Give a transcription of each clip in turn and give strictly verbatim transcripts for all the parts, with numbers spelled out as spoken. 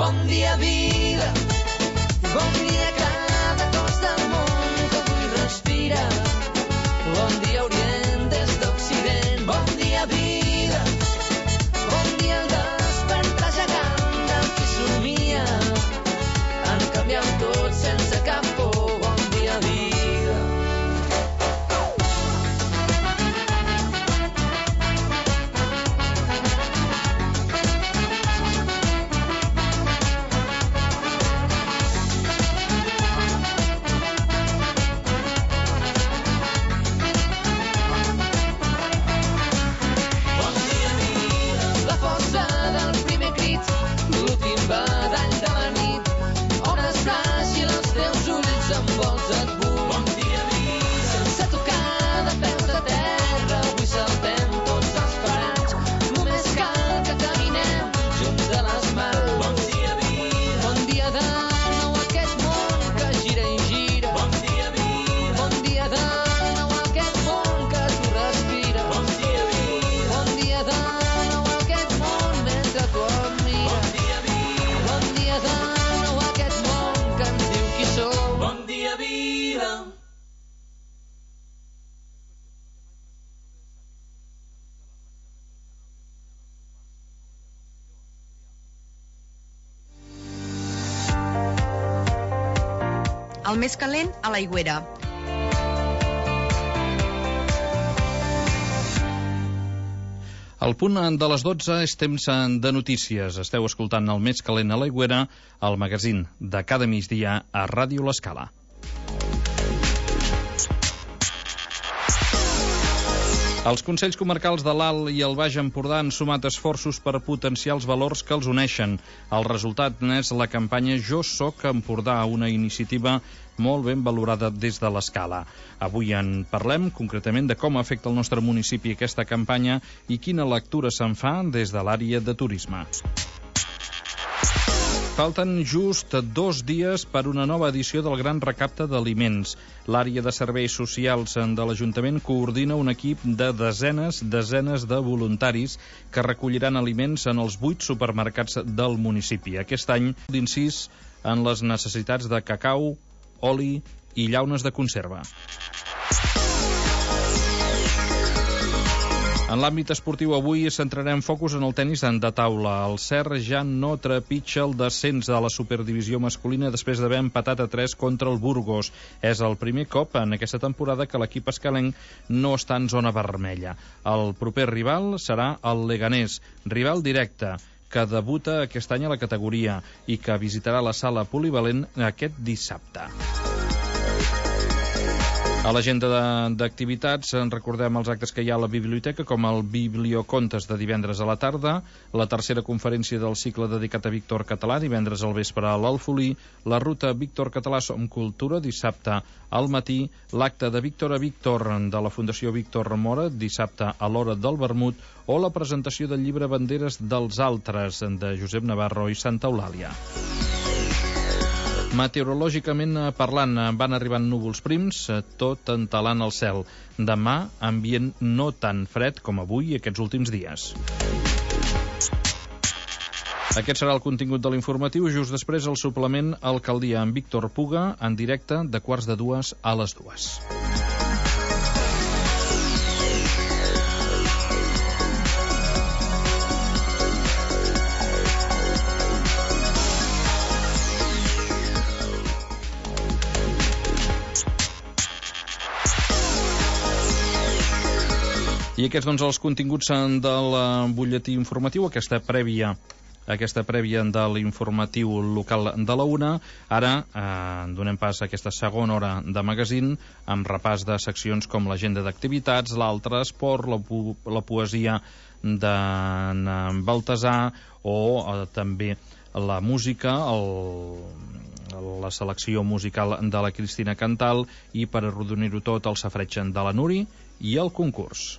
Bon dia, vida. Bon dia, cada cos del món que avui respira. Bon dia, Orient des d'Occident. Bon dia, vida. Bon dia, el despertar gegant del qui somia. En canviant tot sense cap por. Bon dia, vida. El més calent a l'Aigüera. Al punt de les dotze és temps de notícies. Esteu escoltant el més calent a l'Aigüera, el magazín de cada migdia a Ràdio L'Escala. Els Consells Comarcals de l'Alt i el Baix Empordà han sumat esforços per potenciar els valors que els uneixen. El resultat n'és la campanya Jo Soc Empordà, una iniciativa molt ben valorada des de l'Escala. Avui en parlem concretament de com afecta el nostre municipi aquesta campanya i quina lectura se'n fa des de l'àrea de turisme. Falten just dos dies per una nova edició del Gran Recapte d'Aliments. L'àrea de serveis socials de l'Ajuntament coordina un equip de desenes, desenes de voluntaris que recolliran aliments en els vuit supermercats del municipi. Aquest any, d'incís en les necessitats de cacau, oli i llaunes de conserva. En l'àmbit esportiu avui centrarem focus en el tenis de taula. El Cer ja no trepitja el descens de la superdivisió masculina després d'haver empatat a tres contra el Burgos. És el primer cop en aquesta temporada que l'equip escalenc no està en zona vermella. El proper rival serà el Leganés, rival directe, que debuta aquest any a la categoria i que visitarà la sala polivalent aquest dissabte. A l'agenda d'activitats en recordem els actes que hi ha a la biblioteca, com el Bibliocontes de divendres a la tarda, la tercera conferència del cicle dedicat a Víctor Català, divendres al vespre a l'Alfolí, la ruta Víctor Català Som Cultura, dissabte al matí, l'acte de Víctor a Víctor de la Fundació Víctor Mora, dissabte a l'hora del vermut, o la presentació del llibre Banderes dels Altres, de Josep Navarro i Santa Eulàlia. Meteorològicament parlant, van arribant núvols prims, tot entelant el cel. Demà, ambient no tan fred com avui aquests últims dies. Aquest serà el contingut de l'informatiu. Just després el suplement Alcaldia amb Víctor Puga, en directe de quarts de dues a les dues. I aquests, doncs, els continguts del butlletí informatiu, aquesta prèvia, aquesta prèvia de l'informatiu local de la una. Ara eh, donem pas a aquesta segona hora de magazín, amb repàs de seccions com l'agenda d'activitats, l'altre esport, la, po la poesia d'en Baltasar o eh, també la música, el la selecció musical de la Cristina Cantal i, per arrodonir-ho tot, el safareig de la Nuri i el concurs.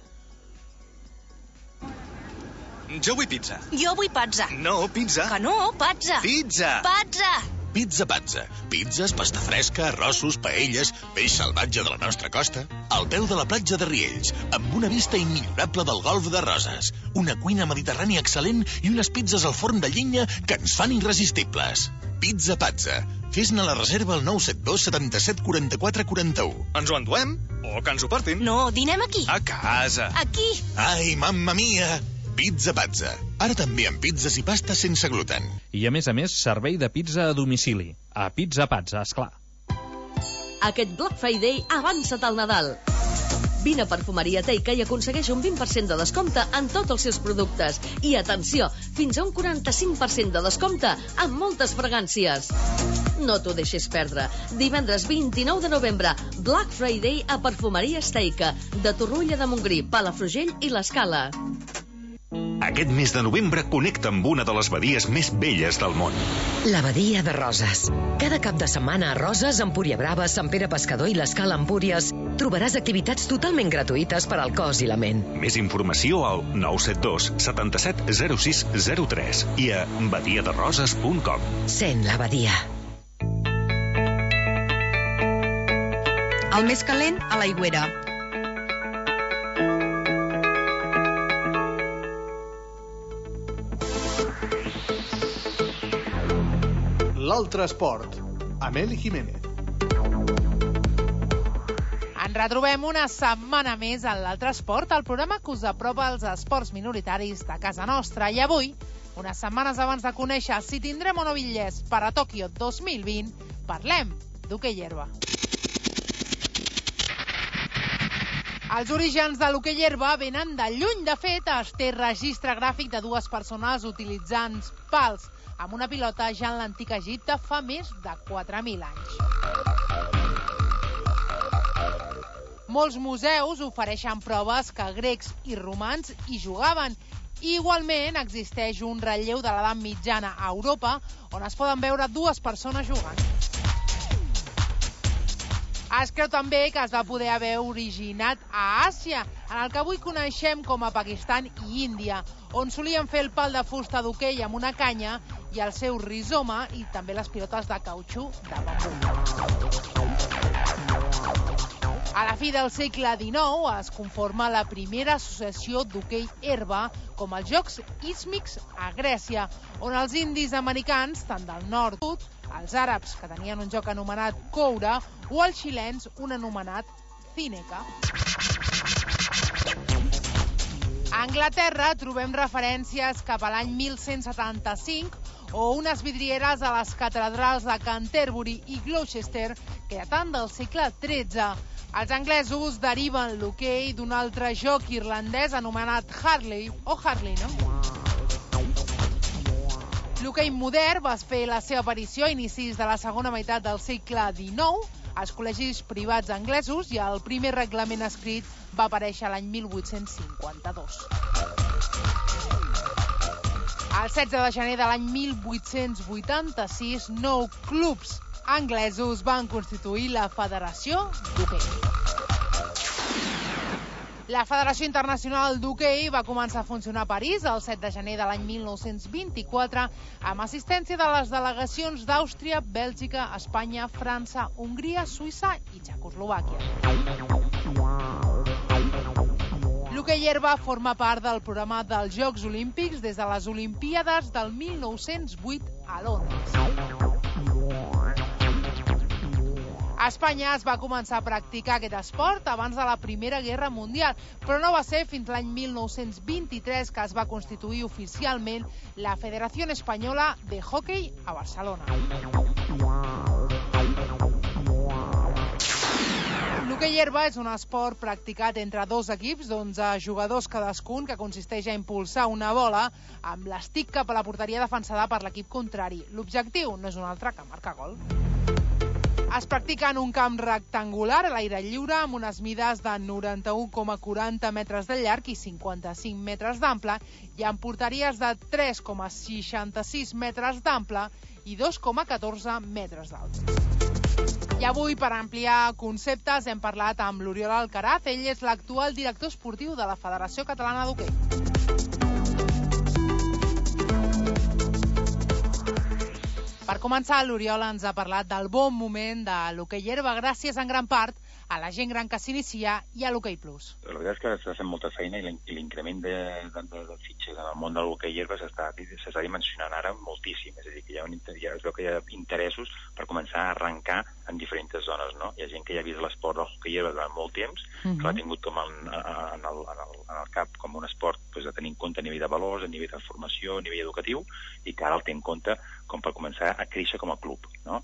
Jo vull pizza. Jo vull pizza. No, pizza. Que no, pizza. Pizza. Pizza. Pizza Pazza. Pizzas, pasta fresca, arrossos, paelles, peix salvatge de la nostra costa. Al peu de la platja de Riells, amb una vista immillorable del golf de Roses. Una cuina mediterrània excel·lent i unes pizzas al forn de llenya que ens fan irresistibles. Pizza Pazza. Fes-ne la reserva al nou set dos setanta-set quaranta-quatre quaranta-u. Ens ho enduem? O que ens ho portin? No, dinem aquí. A casa. Aquí. Ai, mamma mia! Pizza Pazza. Ara també amb pizzas i pastes sense gluten. I a més a més, servei de pizza a domicili. A Pizza Pazza, esclar. Aquest Black Friday avança't al Nadal. Vine a Perfumeria Teica i aconsegueix un vint per cent de descompte en tots els seus productes. I atenció, fins a un quaranta-cinc per cent de descompte en moltes fragàncies. No t'ho deixis perdre. Divendres vint-i-nou de novembre, Black Friday a Perfumeria Teica, de Torroella de Montgrí, Palafrugell i l'Escala. Aquest mes de novembre connecta amb una de les badies més belles del món. La Badia de Roses. Cada cap de setmana a Roses, Empuriabrava, Sant Pere Pescador i l'Escala Empúries trobaràs activitats totalment gratuïtes per al cos i la ment. Més informació al nou set dos setanta-set zero sis zero tres i a badia de roses punt com. Sent la Badia. El més calent a l'Aigüera. L'altre esport, amb Eli Jiménez. Ens retrobem una setmana més en l'Altre Esport, el programa que us apropa als esports minoritaris de casa nostra. I avui, unes setmanes abans de conèixer si tindrem o no bitllets per a Tòquio dos mil vint, parlem d'hoquei herba. Els orígens de l'hoquei herba venen de lluny. De fet, es té registre gràfic de dues persones utilitzant pals amb una pilota ja en l'antic Egipte fa més de quatre mil anys. Molts museus ofereixen proves que grecs i romans hi jugaven. Igualment, existeix un relleu de l'edat mitjana a Europa on es poden veure dues persones jugant. Es creu també que es va poder haver originat a Àsia, en el que avui coneixem com a Pakistan i Índia, on solien fer el pal de fusta d'hoquei amb una canya i el seu rizoma i també les pilotes de cautxú de bambú. A la fi del segle dinou es conforma la primera associació d'hoquei herba, com els Jocs Ístmics a Grècia, on els indis americans, tant del nord com del sud, els àrabs, que tenien un joc anomenat coure, o els xilens, un anomenat cineca. A Anglaterra trobem referències cap a l'any mil cent setanta-cinc o unes vidrieres a les catedrals de Canterbury i Gloucester que daten del segle tretze. Els anglesos deriven l'hoquei d'un altre joc irlandès anomenat Harley, o Harley, no? L'hoquei modern va fer la seva aparició a inicis de la segona meitat del segle dinou als col·legis privats anglesos i el primer reglament escrit va aparèixer l'any mil vuit-cents cinquanta-dos. El setze de gener de l'any mil vuit-cents vuitanta-sis, nou clubs anglesos van constituir la Federació d'Hoquei. La Federació Internacional d'Hoquei va començar a funcionar a París el set de gener de l'any mil nou-cents vint-i-quatre amb assistència de les delegacions d'Àustria, Bèlgica, Espanya, França, Hongria, Suïssa i Txecoslovàquia. L'hoquei herba forma part del programa dels Jocs Olímpics des de les Olimpíades del mil nou-cents vuit a Londres. A Espanya es va començar a practicar aquest esport abans de la Primera Guerra Mundial, però no va ser fins l'any mil nou-cents vint-i-tres que es va constituir oficialment la Federació Espanyola de Hockey a Barcelona. L'hoquei herba és un esport practicat entre dos equips d'onze jugadors cadascun, que consisteix a impulsar una bola amb l'estic cap a la porteria defensada per l'equip contrari. L'objectiu no és un altre que marcar gol. Es practica en un camp rectangular a l'aire lliure amb unes mides de noranta-u coma quaranta metres de llarg i cinquanta-cinc metres d'ample i amb porteries de tres coma seixanta-sis metres d'ample i dos coma catorze metres d'alt. I avui, per ampliar conceptes, hem parlat amb l'Oriol Alcaraz. Ell és l'actual director esportiu de la Federació Catalana d'Hoquei. Per començar, l'Oriol ens ha parlat del bon moment de l'hoquei herba, gràcies en gran part a la gent gran que s'inicia i a l'hoquei plus. La veritat és que s'ha fet molta feina i l'increment de, de, de, de fitxes en el món de l'hoquei herba s'està dimensionant ara moltíssim. És a dir, que hi ha un, ja es veu que hi ha interessos per començar a arrencar en diferents zones, no? Hi ha gent que ja ha vist l'esport del hoquei herba durant molt temps, mm-hmm. que l'ha tingut com en, en, el, en, el, en el cap com un esport pues, a tenir en compte a nivell de valors, a nivell de formació, a nivell educatiu, i que ara el té en compte com per començar a créixer com a club, no?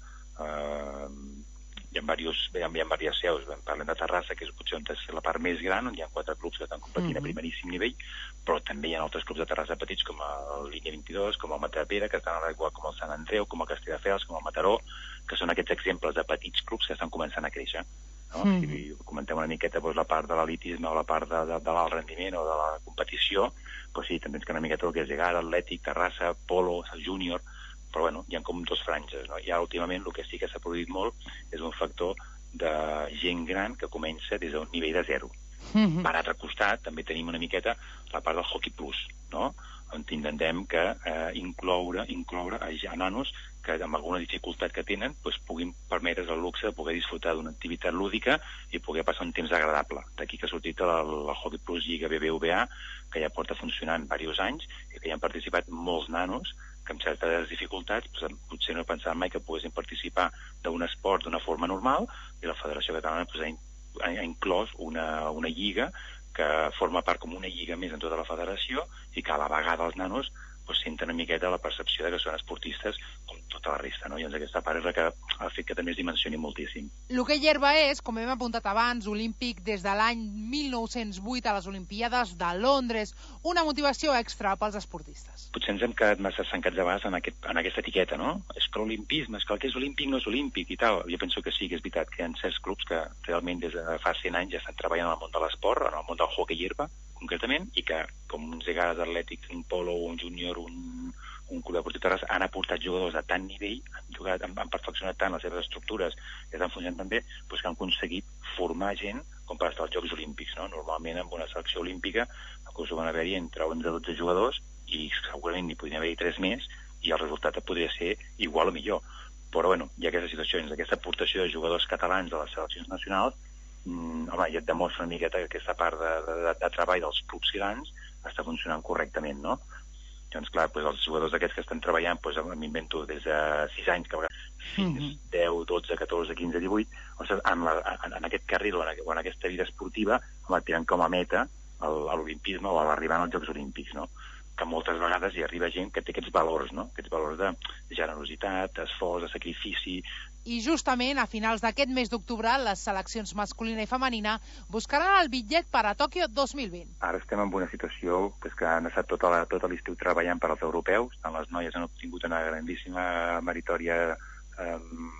Uh, hi ha diversos, hi ha, hi ha diverses seus, parlem de Terrassa, que és potser on és la part més gran, on hi ha quatre clubs que estan competint mm-hmm. a primeríssim nivell, però també hi ha altres clubs de Terrassa petits, com el Línia vint-i-dos, com el Matadepera, que estan a l'aigua com el Sant Andreu, com el Castelldefels, com el Mataró, que són aquests exemples de petits clubs que estan començant a créixer. No? Mm. Si comentem una miqueta doncs, la part de l'elitisme o la part de, de, de l'alt rendiment o de la competició, doncs sí, també ens queda una miqueta el que és Egara, Atlètic, Terrassa, Polo, Júnior, però bueno, hi ha com dos franges, no? I ara últimament el que sí que s'ha produït molt és un factor de gent gran que comença des d'un nivell de zero. Mm-hmm. Per altre costat, també tenim una miqueta la part del hockey plus, no? On intentem que eh, incloure, incloure a, a nanos que amb alguna dificultat que tenen doncs, puguin permetre's el luxe de poder disfrutar d'una activitat lúdica i poder passar un temps agradable. D'aquí que ha sortit el, el Hockey Plus Lliga B B V A, que ja porta funcionant diversos anys i que hi han participat molts nanos que amb certes dificultats doncs, potser no pensaven mai que poguessin participar d'un esport d'una forma normal, i la Federació Catalana doncs, ha, in, ha inclòs una, una lliga que forma part com una lliga més en tota la federació i que a la vegada els nanos doncs, senten una miqueta la percepció de que són esportistes com tota la resta, no? I doncs aquesta part és la que ha fet que també es dimensioni moltíssim. L'hoquei herba és, com hem apuntat abans, olímpic des de l'any mil nou-cents vuit a les Olimpíades de Londres, una motivació extra pels esportistes. Potser ens hem quedat massa estancats a vegades en, aquest, en aquesta etiqueta, no? És que l'olimpisme, és que el que és olímpic no és olímpic i tal. Jo penso que sí, que és veritat que hi ha certs clubs que realment des de fa cent anys ja estan treballant en el món de l'esport, en el món del hoquei herba, concretament, i que, com uns Egares atlètics, un Polo, un Júnior, un, un club deportiu Terrassa, han aportat jugadors de tant nivell, han, jugat, han, han perfeccionat tant les seves estructures i estan funcionant també, doncs que han aconseguit formar gent com per estar als Jocs Olímpics, no? Normalment, amb una selecció olímpica, van haver-hi entre onze a dotze jugadors i segurament n'hi podrien haver-hi tres més i el resultat podria ser igual o millor. Però, bueno, hi ha aquestes situacions, aquesta aportació de jugadors catalans a les seleccions nacionals, Mm, home, ja et demostra una miqueta que aquesta part de, de, de treball dels clubs grans està funcionant correctament, no? Doncs clar, doncs els jugadors aquests que estan treballant, doncs m'invento des de sis anys, que fins mm-hmm. deu, dotze, catorze, quinze, divuit, ostres, en, la, en, en aquest carril o en, o en aquesta vida esportiva, home, tenen com a meta l'olimpisme o l'arribar als Jocs Olímpics, no? Que moltes vegades hi arriba gent que té aquests valors, no? Aquests valors de generositat, d'esforç, de sacrifici. I justament a finals d'aquest mes d'octubre, les seleccions masculina i femenina buscaran el bitllet per a Tòquio dos mil vint. Ara estem en una situació pues, que han estat tota la, tota l'estiu treballant per als europeus. Tant les noies han obtingut una grandíssima meritòria eh,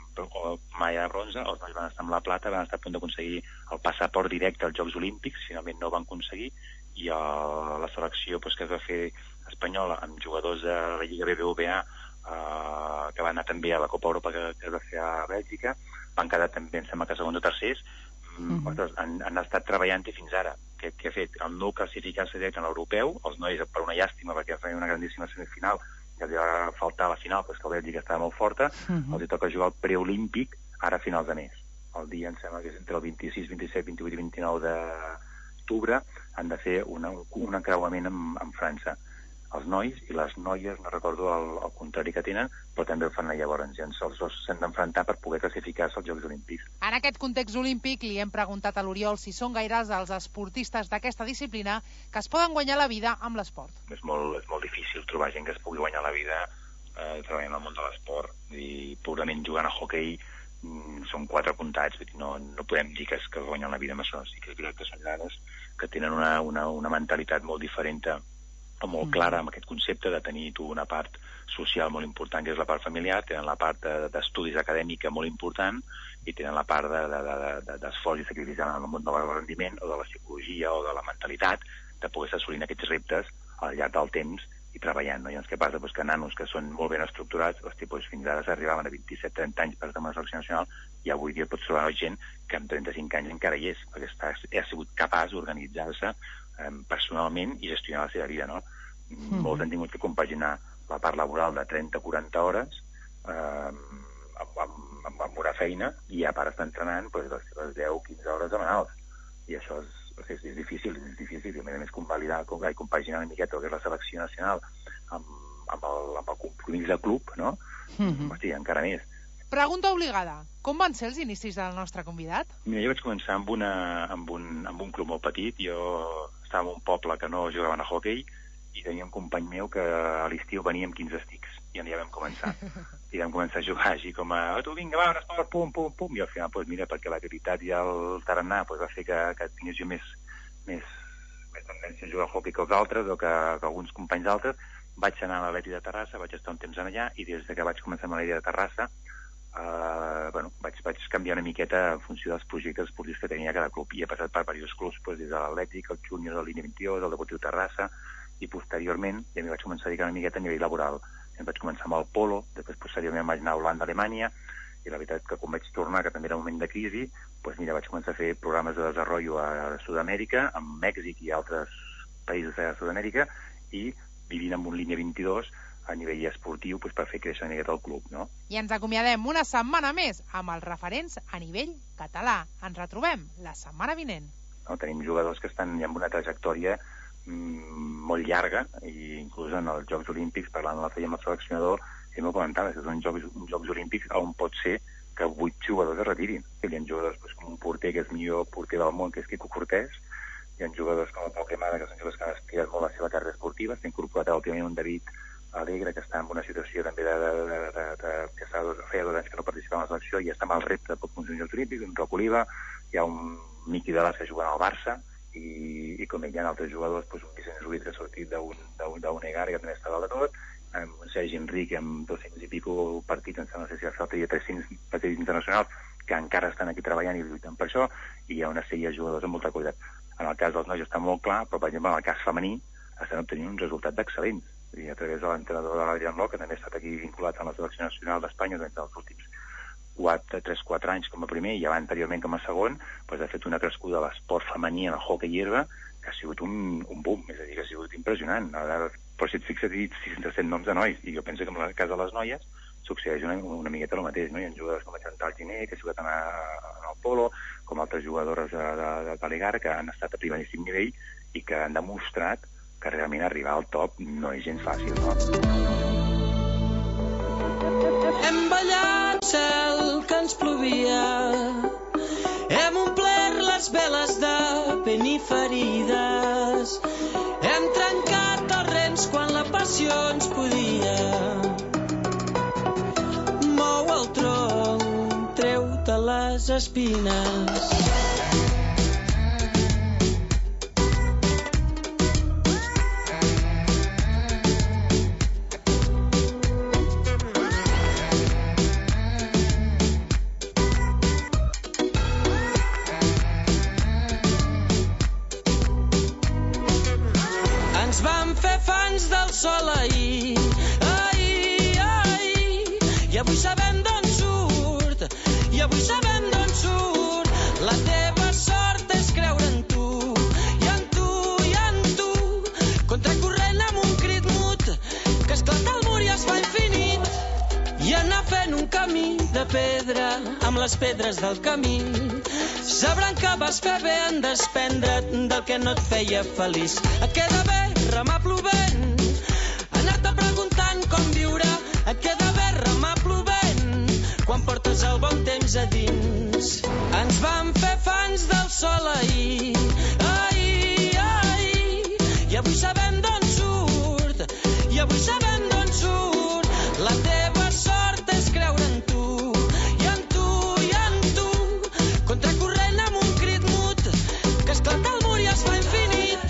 malla de bronze, els nois van estar amb la plata, van estar a punt d'aconseguir el passaport directe als Jocs Olímpics, finalment no van aconseguir, i a la selecció pues, que es va fer espanyola amb jugadors de la Lliga B B V A Uh, que va anar també a la Copa Europa que, que es va fer a Bèlgica, van quedar també, em sembla que segons o tercers, mm-hmm. ostres, han, han estat treballant-hi fins ara. Què ha fet? El no classificar-se directe en l'europeu, els nois per una llàstima perquè feien una grandíssima semifinal que els va faltar a la final, però que la Bèlgica estava molt forta, mm-hmm. els toca jugar el preolímpic ara a finals de mes. El dia, em sembla que és entre el vint-i-sis, vint-i-set, vint-i-vuit i vint-i-nou d'octubre, han de fer una, un encreuament amb, amb França. Els nois i les noies, no recordo el, el contrari que tenen, però també el fan llavors. I els dos s'han d'enfrontar per poder classificar-se als Jocs Olímpics. En aquest context olímpic li hem preguntat a l'Oriol si són gaires els esportistes d'aquesta disciplina que es poden guanyar la vida amb l'esport. És molt, és molt difícil trobar gent que es pugui guanyar la vida eh, treballant al món de l'esport. I purament jugant a hoquei mm, són quatre comptats, vull dir, no, no podem dir que es, que es guanyen la vida amb això. Sí que és veritat que són ganes que tenen una, una, una mentalitat molt diferent o molt clara amb aquest concepte de tenir tu una part social molt important, que és la part familiar, tenen la part d'estudis acadèmica molt important i tenen la part d'esforç de, de, de, i sacrifici en el món del rendiment o de la psicologia o de la mentalitat de poder estar assolint aquests reptes al llarg del temps i treballant. No? I llavors què passa? Pues que nanos que són molt ben estructurats, hosti, pues fins ara s'arribaven a vint-i-set trenta anys per estar en la selecció nacional i avui dia pots trobar gent que amb trenta-cinc anys encara hi és, perquè està, ha sigut capaç d'organitzar-se personalment i gestionar la seva vida, no? Mm-hmm. Molts han tingut que compaginar la part laboral de trenta a quaranta hores eh, amb, amb, amb, amb una feina, i a part està entrenant pues, les seves deu quinze hores setmanals. I això és, o sigui, és difícil, és difícil, i a més a més convalidar, i compaginar una miqueta el que és la selecció nacional amb, amb, el, amb el compromís de club, no? Mm-hmm. Hosti, encara més. Pregunta obligada. Com van ser els inicis del nostre convidat? Mira, jo vaig començar amb, una, amb, un, amb un club molt petit. Jo estava en un poble que no jugaven a hoquei i tenia un company meu que a l'estiu venia amb quinze estics. I ja vam començar. I vam començar a jugar així com a oh, tu vinga, va, un esport, pum, pum, pum. I al final, doncs, mira, perquè l'habilitat i el tarannà doncs, va fer que, que tingués jo més, més, més tendència a jugar al hoquei que els altres o que, que alguns companys altres. Vaig anar a l'Atleti de Terrassa, vaig estar un temps allà i des que vaig començar amb l'Atleti de Terrassa Uh, bueno, vaig, vaig canviar una miqueta en funció dels projectes esportius que tenia cada club, i he passat per diversos clubs, pues, des de l'Atlètic, el Júnior, el Línia vint-i-dos, el Deportiu Terrassa, i posteriorment ja m'hi vaig començar a dedicar una miqueta a nivell laboral. Em vaig començar amb el polo, després posteriorment vaig anar a Holanda, Alemanya, i la veritat que quan vaig tornar, que també era un moment de crisi, pues, mira, vaig començar a fer programes de desenvolupament a Sud-amèrica, amb Mèxic i altres països de Sud-amèrica, i vivint amb un Línia vint-i-dos a nivell esportiu pues, per fer créixer una miqueta el club, no? I ens acomiadem una setmana més amb els referents a nivell català. Ens retrobem la setmana vinent. No, tenim jugadors que estan ja amb una trajectòria mm, molt llarga, i inclús en els Jocs Olímpics, parlant de la feina amb el seleccionador, hem comentat que són Jocs, Jocs Olímpics on pot ser que vuit jugadors es retirin. Hi ha jugadors pues, com un porter que és millor porter del món, que és Quico Cortés, hi ha jugadors com el Pau Cremada, que són jugadors que han aspirat molt a la seva carrera esportiva, s'ha incorporat últimament un David Alegre, que està en una situació també de, de, de, de, de que està dos, feia dos anys que no participava en la selecció i està amb el repte de pocs Jocs Olímpics, un Roc Oliva, hi ha un Miqui Delas que juga al Barça, i, i com hi ha altres jugadors, doncs un Vicenç Ruiz que ha sortit d'un Egar, que també està dalt de tot, amb un Sergi Enric amb dos-cents i pico partits, em sembla, no sé si ha falta, hi ha tres-cents partits internacionals que encara estan aquí treballant i lluitant per això, i hi ha una sèrie de jugadors amb molta qualitat. En el cas dels nois està molt clar, però per exemple en el cas femení estan obtenint un resultat d'excel·lents, i a través de l'entrenador de l'Adrián Ló, que també ha estat aquí vinculat a la selecció nacional d'Espanya durant els últims tres quatre anys com a primer i abans anteriorment com a segon, doncs ha fet una crescuda de l'esport femení en el hoquei herba que ha sigut un, un boom, és a dir, que ha sigut impressionant. Ara, però si et fixes, he dit sis cents noms de nois, i jo penso que en el cas de les noies succeeix una, una miqueta el mateix, no? Hi ha jugadors com a Chantal Giné, que ha jugat en, a, en el polo, com altres jugadores de, de, de Balegar, que han estat a primeríssim nivell i que han demostrat que realment arribar al top no és gens fàcil, no? Hem ballat cel que ens plovia, hem omplert les veles de pell i ferides, hem trencat els rens quan la passió ens podia. Mou el tronc, treu-te les espines. Sol ahir, ahir, ahir, i avui sabem d'on surt, i avui sabem d'on surt. La teva sort és creure en tu, i en tu, i en tu, contracorrent amb un crit mut, que esclata el mur i es fa infinit, i anar fent un camí de pedra amb les pedres del camí. Sabran que vas fer bé en desprendre't del que no et feia feliç. Et queda bé remar plovent, anar-te preguntant com viure, et queda bé remar plovent, quan portes el bon temps a dins. Ens vam fer fans del sol ahir, ahir, ahir, i avui sabem d'on surt, i avui sabem d'on surt. La teva sort és creure en tu, i en tu, i en tu, contracorrent amb un crit mut, que esclata el mur i es fa infinit.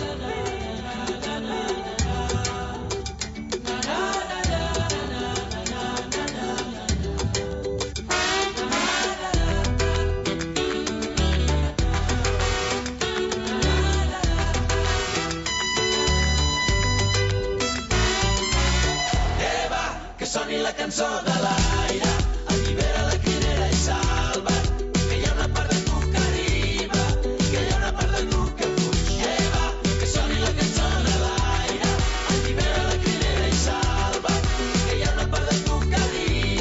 Soni la cançó de l'aire, allibera la crinera i salva't, que hi ha una part de tu que arriba, que hi ha una part de tu que fuig. Eva, que soni la cançó de l'aire, allibera la crinera i salva't, que hi ha una part de tu que arriba.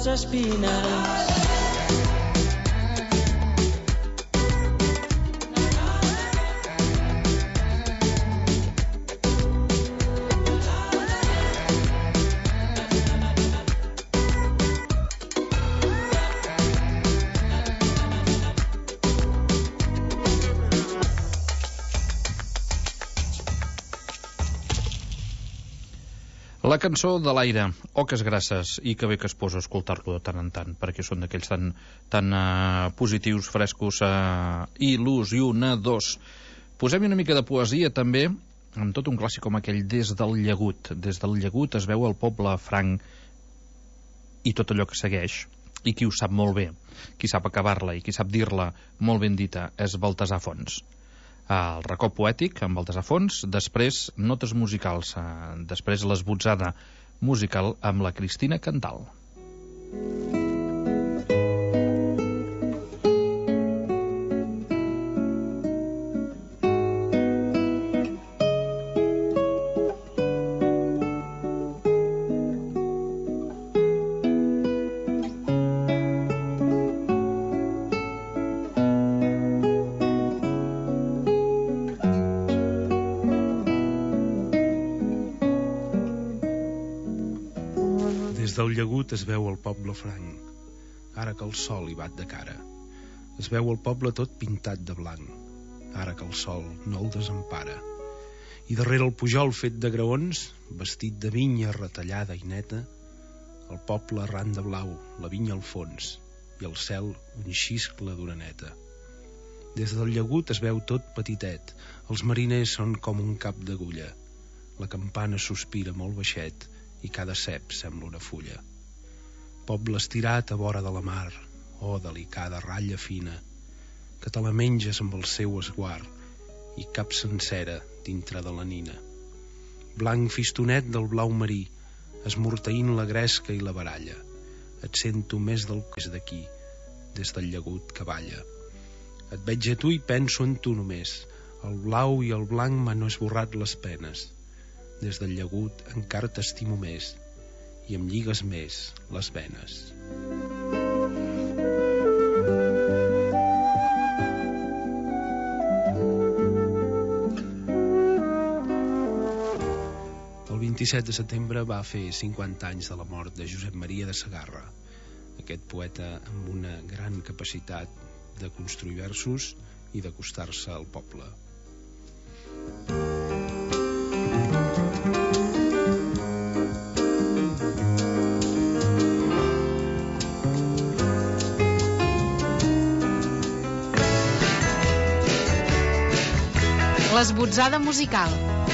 les espines. La cançó de l'Aire, Oques Grasses, i que bé que es posa a escoltar-lo de tant en tant, perquè són d'aquells tan, tan uh, positius, frescos, uh, il·lusionadors. Posem una mica de poesia també, amb tot un clàssic com aquell Des del Llagut. Des del Llagut es veu el poble franc i tot allò que segueix, i qui ho sap molt bé, qui sap acabar-la i qui sap dir-la molt ben dita, és Baltasar Fons. El racó poètic amb Baltasar Fons, després notes musicals, després l'esbotzada musical amb la Cristina Cantal. Des del Llagut es veu el poble franc, ara que el sol hi bat de cara. Es veu el poble tot pintat de blanc, ara que el sol no el desempara. I darrere el pujol fet de graons, vestit de vinya retallada i neta, el poble arran de blau, la vinya al fons, i el cel un xiscle d'oreneta. Des del Llagut es veu tot petitet, els mariners són com un cap d'agulla. La campana sospira molt baixet, i cada cep sembla una fulla. Poble estirat a vora de la mar, oh, delicada ratlla fina, que te la menges amb el seu esguard i cap sencera dintre de la nina. Blanc fistonet del blau marí, esmorteint la gresca i la baralla. Et sento més del que és d'aquí, des del Llagut que balla. Et veig a tu i penso en tu només, el blau i el blanc m'han esborrat les penes. Des del Llagut encara t'estimo més i em lligues més les venes. El vint-i-set de setembre va fer cinquanta anys de la mort de Josep Maria de Segarra, aquest poeta amb una gran capacitat de construir versos i d'acostar-se al poble. L'esbotzada musical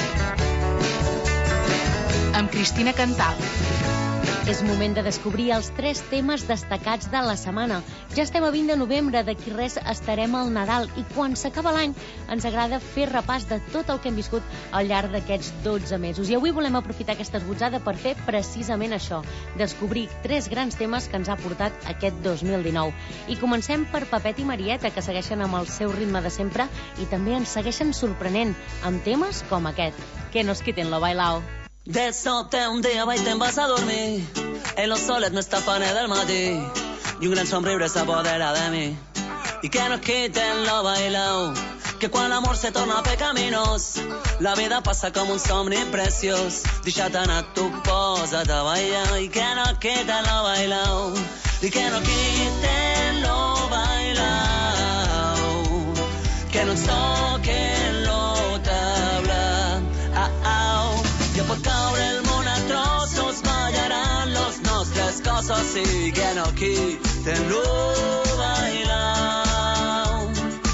amb Cristina Cantal. És moment de descobrir els tres temes destacats de la setmana. Ja estem a vint de novembre, d'aquí res estarem al Nadal, i quan s'acaba l'any ens agrada fer repàs de tot el que hem viscut al llarg d'aquests dotze mesos. I avui volem aprofitar aquesta esbotzada per fer precisament això, descobrir tres grans temes que ens ha portat aquest dos mil dinou. I comencem per Pepet i Marieta, que segueixen amb el seu ritme de sempre i també ens segueixen sorprenent amb temes com aquest, Que nos quiten lo bailao. De sobte un dia vaig te'n vas a dormir en los soles més tafaner del matí i un gran somriure s'apodera de mi i que no quiten lo bailao, que quan l'amor se torna pecaminos la vida passa com un somni preciós. Deixa't anar, tu posa't a ballar i que no quiten lo bailao, i que no quiten lo bailao, que no ens toquen lo taula. Ah, ah. Ja pot caure el món a trossos, ballaran los nostres cossos i que no quiten lo bailao.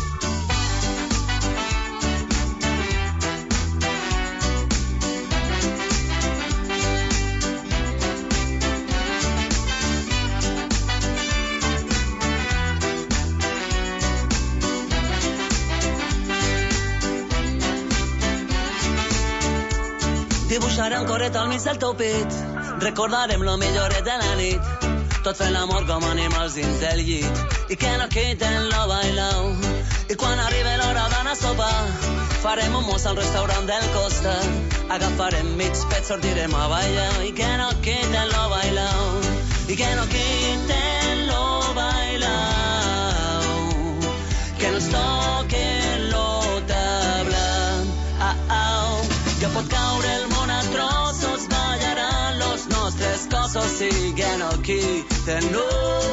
Dibuixaré un corret al mig del teu pit, recordarem lo milloret de la nit, tot fent l'amor com animals dins del llit, i que no quiten lo bailao. I quan arribi l'hora d'anar a sopar, farem un mos al restaurant del costat, agafarem mig pet, sortirem a ballar, i que no quiten lo bailao, i que no quiten que no quiten lo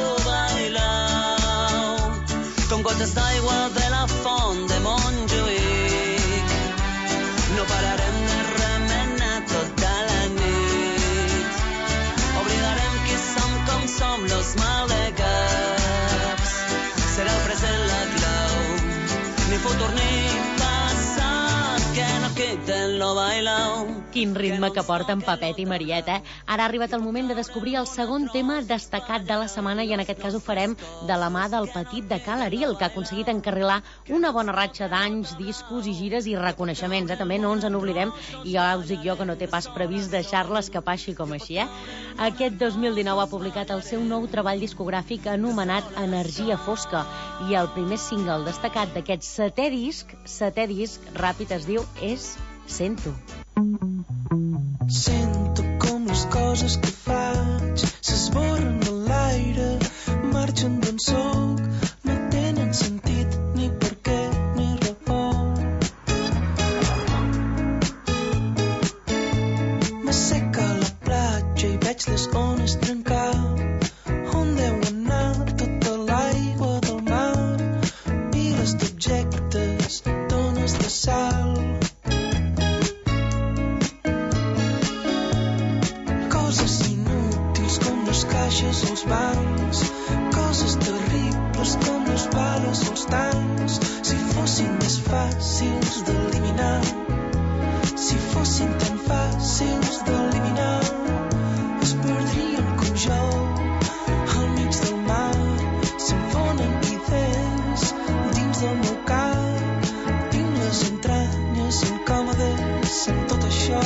bailao. Com gotes d'aigua de la font de Montjuïc, no pararem de remenar tota la nit. Oblidarem qui som com som los maldecaps. Serà el present la clau, ni futur ni passat, que no quiten lo bailao. Quin ritme que porten Pepet i Marieta. Ara ha arribat el moment de descobrir el segon tema destacat de la setmana i en aquest cas ho farem de la mà del Petit de Ca l'Aril, que ha aconseguit encarrilar una bona ratxa d'anys, discos i gires i reconeixements. Eh? També no ens en oblidem, i ja us dic jo que no té pas previst deixar-la escapar així com així. Eh? Aquest dos mil dinou ha publicat el seu nou treball discogràfic anomenat Energia Fosca i el primer single destacat d'aquest setè disc, setè disc, ràpid es diu, és Sento. Sento com les coses que faig s'esborren de l'aire, marxen d'on soc, no tenen sentit ni per què ni raó. M'asseca a la platja i veig les ones trencar. On deu anar tota l'aigua del mar? Piles d'objectes, dones de sal. Caixes als bancs, coses terribles com les bales als tancs. Si fossin més fàcils d'eliminar, si fossin tan fàcils d'eliminar, es perdrien com jo al mig del mar. Se'm fonen idees dins del meu cap, tinc les entranyes incòmodes amb tot això.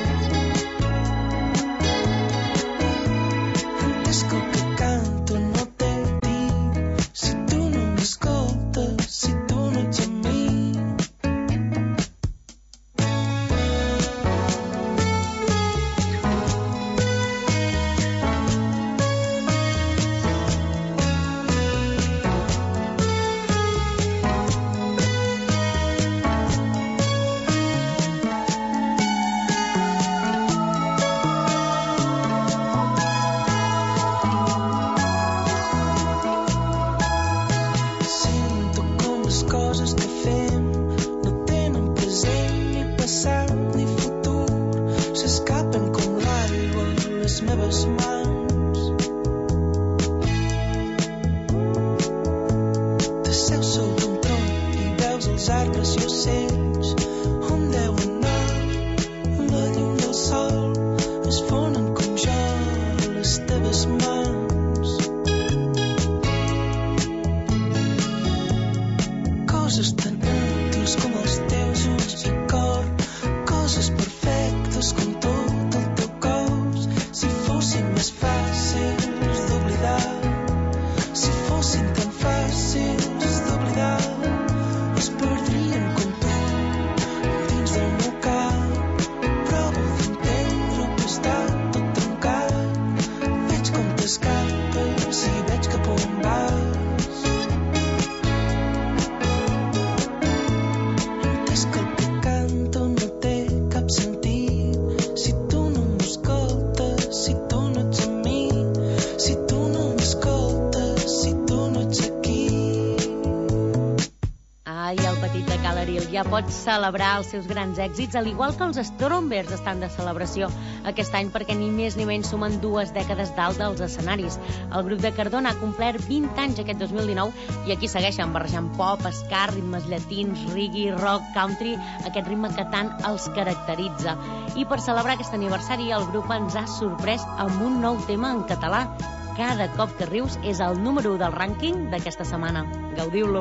Ja pot celebrar els seus grans èxits, al igual que els Strombers estan de celebració aquest any perquè ni més ni menys sumen dues dècades dalt dels escenaris. El grup de Cardona ha complert vint anys aquest dos mil dinou i aquí segueixen barrejant pop, ska, ritmes llatins, reggae, rock, country, aquest ritme que tant els caracteritza. I per celebrar aquest aniversari el grup ens ha sorprès amb un nou tema en català. Cada cop que rius és el número u del rànquing d'aquesta setmana. Gaudiu-lo!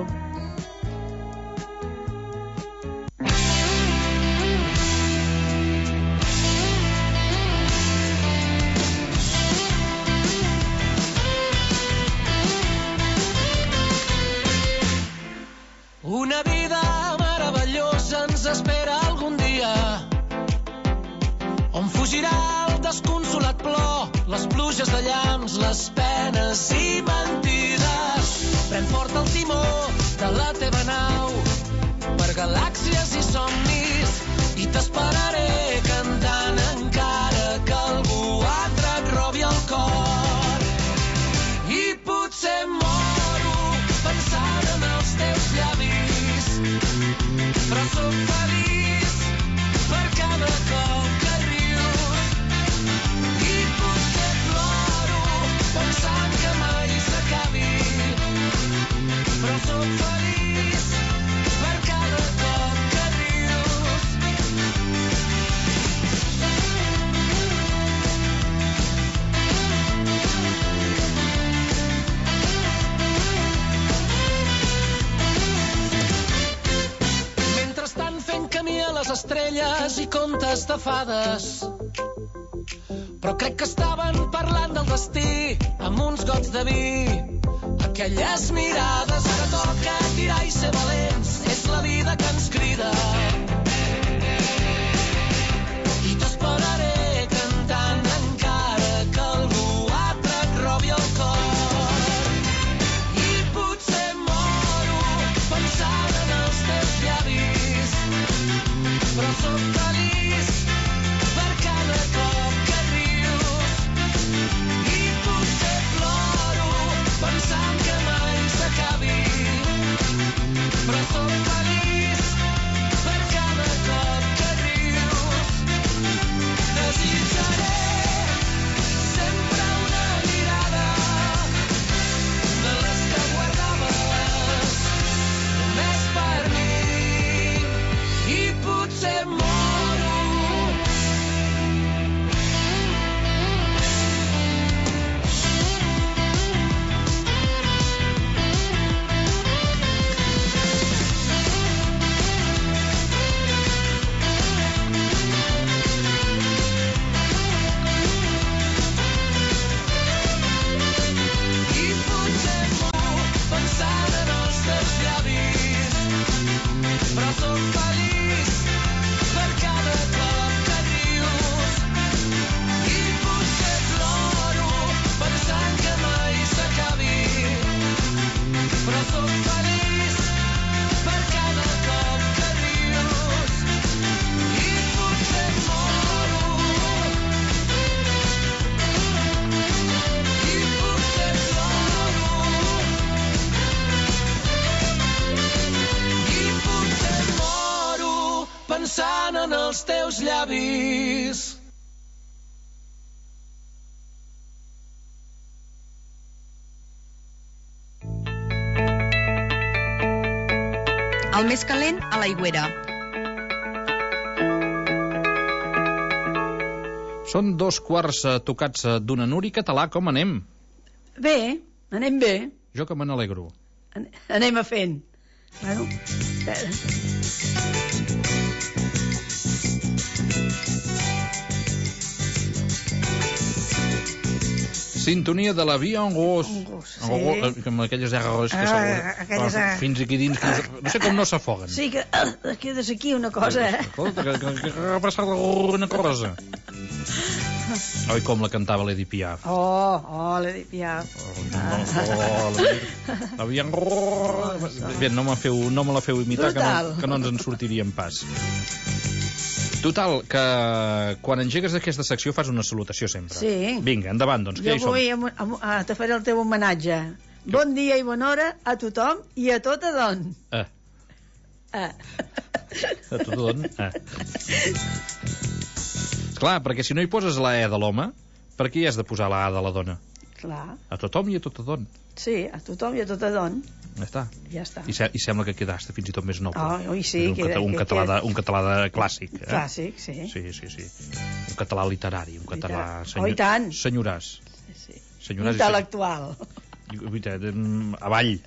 Una vida meravellosa ens espera algun dia, on fugirà el desconsolat plor, les pluges de llamps, les penes i mentides. Pren fort el timó de la teva nau per galàxies i somnis i t'esperaré cantant encara que algú altre et robi el cor. estrelles i contes de fades. Però crec que estaven parlant del destí amb uns gots de vi. Aquelles mirades, ara toca tirar i ser valents, és la vida que ens crida. I t'esperaré cantant encara que algú altre et robi el cor. I potser moro pensant en els teus llavis, però sóc feliç per cada cop que rius. I potser ploro pensant que mai s'acabi, però sóc feliç per cada cop que rius. Desitjaré sempre una mirada de les que guardaves només per mi. I potser moro. I potser moro pensant en els teus llavis, però sóc feliç per cada cop que rius. I potser ploro pensant que mai s'acabi, però sóc feliç per cada cop que rius. I potser moro. I potser ploro. I potser moro pensant en els teus llavis. El més calent a l'aigüera. Són dos quarts eh, tocats eh, d'una Nuri Català, com anem? Bé, anem bé. Jo que me n'alegro. An- Anem a fent. Bueno, espera. Sintonia de la Via en Gos. Sí. Amb aquelles erres que Ah, s'aguanten. aquelles Ah, R. fins aquí dins, que no, s- no sé com no s'afoguen. Sí que uh, quedes aquí una cosa, eh? Escolta, que, que, que ha passat alguna cosa. Oi, com la cantava l'Edi Piaf. Oh, oh, l'Edith Piaf. Oh, la Via en Gos. Bé, no, me feu, no me la feu imitar, que no, Total. que no ens en sortiríem pas. Total, que quan engegues aquesta secció fas una salutació sempre. Sí. Vinga, endavant, doncs, que Jo ja hi som. avui am- am- ah, te faré el teu homenatge. Bon dia i bona hora a tothom i a tota don. Eh, Eh. a tothom. Eh. Clar, perquè si no hi poses la E de l'home, per què hi has de posar la A de la dona? Clar, A tothom i a tota don. sí, a tothom i a tota don. Ja està. Ja està. I, se I sembla que quedaste fins i tot més noble. Oh, oi, sí, És un, que- cata un, que- català de, que- un català de clàssic. Eh? Clàssic, sí. Sí, sí, sí. Un català literari, un català... Oh, i tant. Senyoràs. Sí. Senyoràs i Intel·lectual. I, veritat, mm, avall.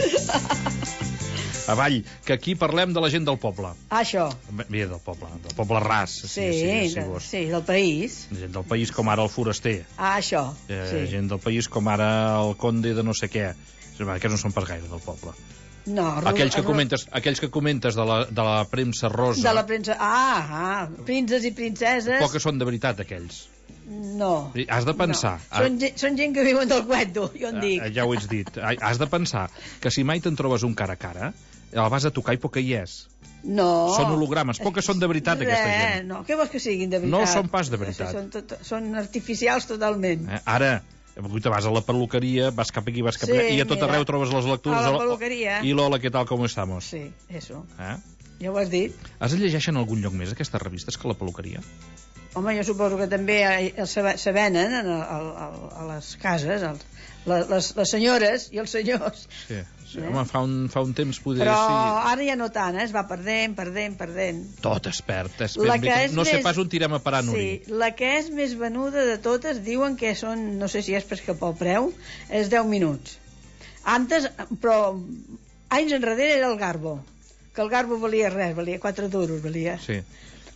Avall, que aquí parlem de la gent del poble. Ah, això. Bé, del poble, del poble ras. Sí, sí, sí, de- vols. sí, del país. Gent del país com ara el foraster. Ah, això. Eh, Sí. Gent del país com ara el conde de no sé què. Aquests no són pas gaire del poble. No, ro- Aquells que ro- comentes, aquells que comentes de la, de la premsa rosa, De la premsa... Ah, ah, princes i princeses... poc que són de veritat, aquells. No. Has de pensar... No. Són, gent, són gent que viuen del cuento, jo en dic. Eh, ja ho ets dit. Has de pensar que si mai te'n trobes un cara a cara, el vas a tocar i poc que hi és. No. Són hologrames, poc que són de veritat, aquesta Res, gent. No, què vols que siguin de veritat? No són pas de veritat. Són, tot, són artificials totalment. Eh? Ara, avui te vas a la perruqueria, vas cap aquí, vas cap Sí, allà, i a tot mira, arreu trobes les lectures. a la hola- perruqueria. I l'hola, què tal, com estamos? Sí, eso. Eh? Ja ho has dit. Es llegeixen algun lloc més aquestes revistes que la perruqueria? Home, jo suposo que també eh, se, se venen en el, el, el, a les cases, el, les, les, les senyores i els senyors. Sí, sí. Eh? Home, fa un, fa un temps poder... Però Sí. ara ja no tant, eh? Es va perdent, perdent, perdent. Tot es perd, es La perd. que bé. és No sé més- pas on tirem a parar, Nuri. Sí, la que és més venuda de totes diuen que són, no sé si és perquè pel preu, és deu minuts. Antes, però anys enrere era el Garbo, que el Garbo valia res, valia quatre duros, valia. Sí.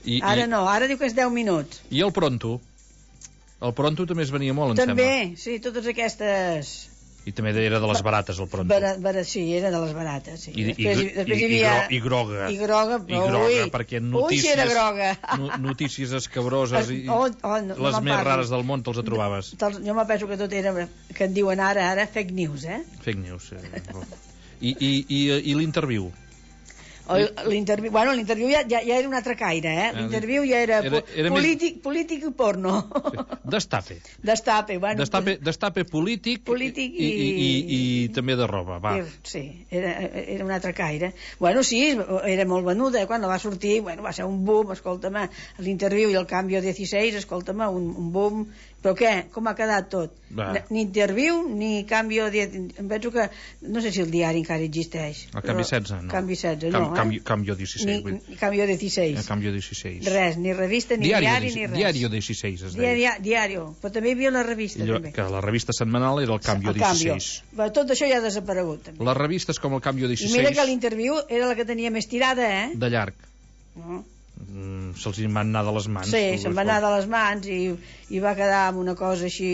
I, Ara i, no, ara diu que és deu minuts. I el Pronto? El Pronto també es venia molt, em També, sembla. sí, totes aquestes... I també era de les barates, el Pronto. Bara, bara, sí, era de les barates, sí. I, després, i, després i, hi havia... I groga. I groga, I groga, ui, perquè ui, notícies... si era groga. no, notícies escabroses i oh, oh, no, les no més parlo. rares del món te'ls trobaves. Te'ls, jo me penso que tot era, que en diuen ara, ara, fake news, eh? Fake news. Eh? I, i, i, i l'interviu? L'interviu, bueno, l'interviu ja, ja, ja era un altre caire, eh? L'interviu ja era, era, era polític, més... polític i porno. Sí. Destape. Destape, bueno. Destape, destape polític, polític i, i, i, i, i també de roba, va. Sí, era, era un altre caire. Bueno, sí, era molt venuda, eh? Quan va sortir, bueno, va ser un boom, escolta'm, l'interviu i el Cambio dieciséis, escolta'm, un, un boom. Però què? Com ha quedat tot? Va. Ni interviu, ni Cambio... Em penso que... No sé si el diari encara existeix. El Canvi setze, no. Canvi setze, no, Cam, eh? Canvi, Cambio dieciséis. Ni, ni Cambio dieciséis. El Cambio dieciséis. Res, ni revista, ni diario, diari, ni res. Diario dieciséis, es deia. Diario, diario. Però també hi havia la revista, Allò, també. Que la revista setmanal era el Cambio el dieciséis. Cambio. Tot això ja ha desaparegut, també. Les revistes com el Cambio dieciséis... I mira que l'interviu era la que tenia més tirada, eh? De llarg. No. Mm, se'ls van anar de les mans. Sí, se'n va anar de les mans i, i va quedar amb una cosa així,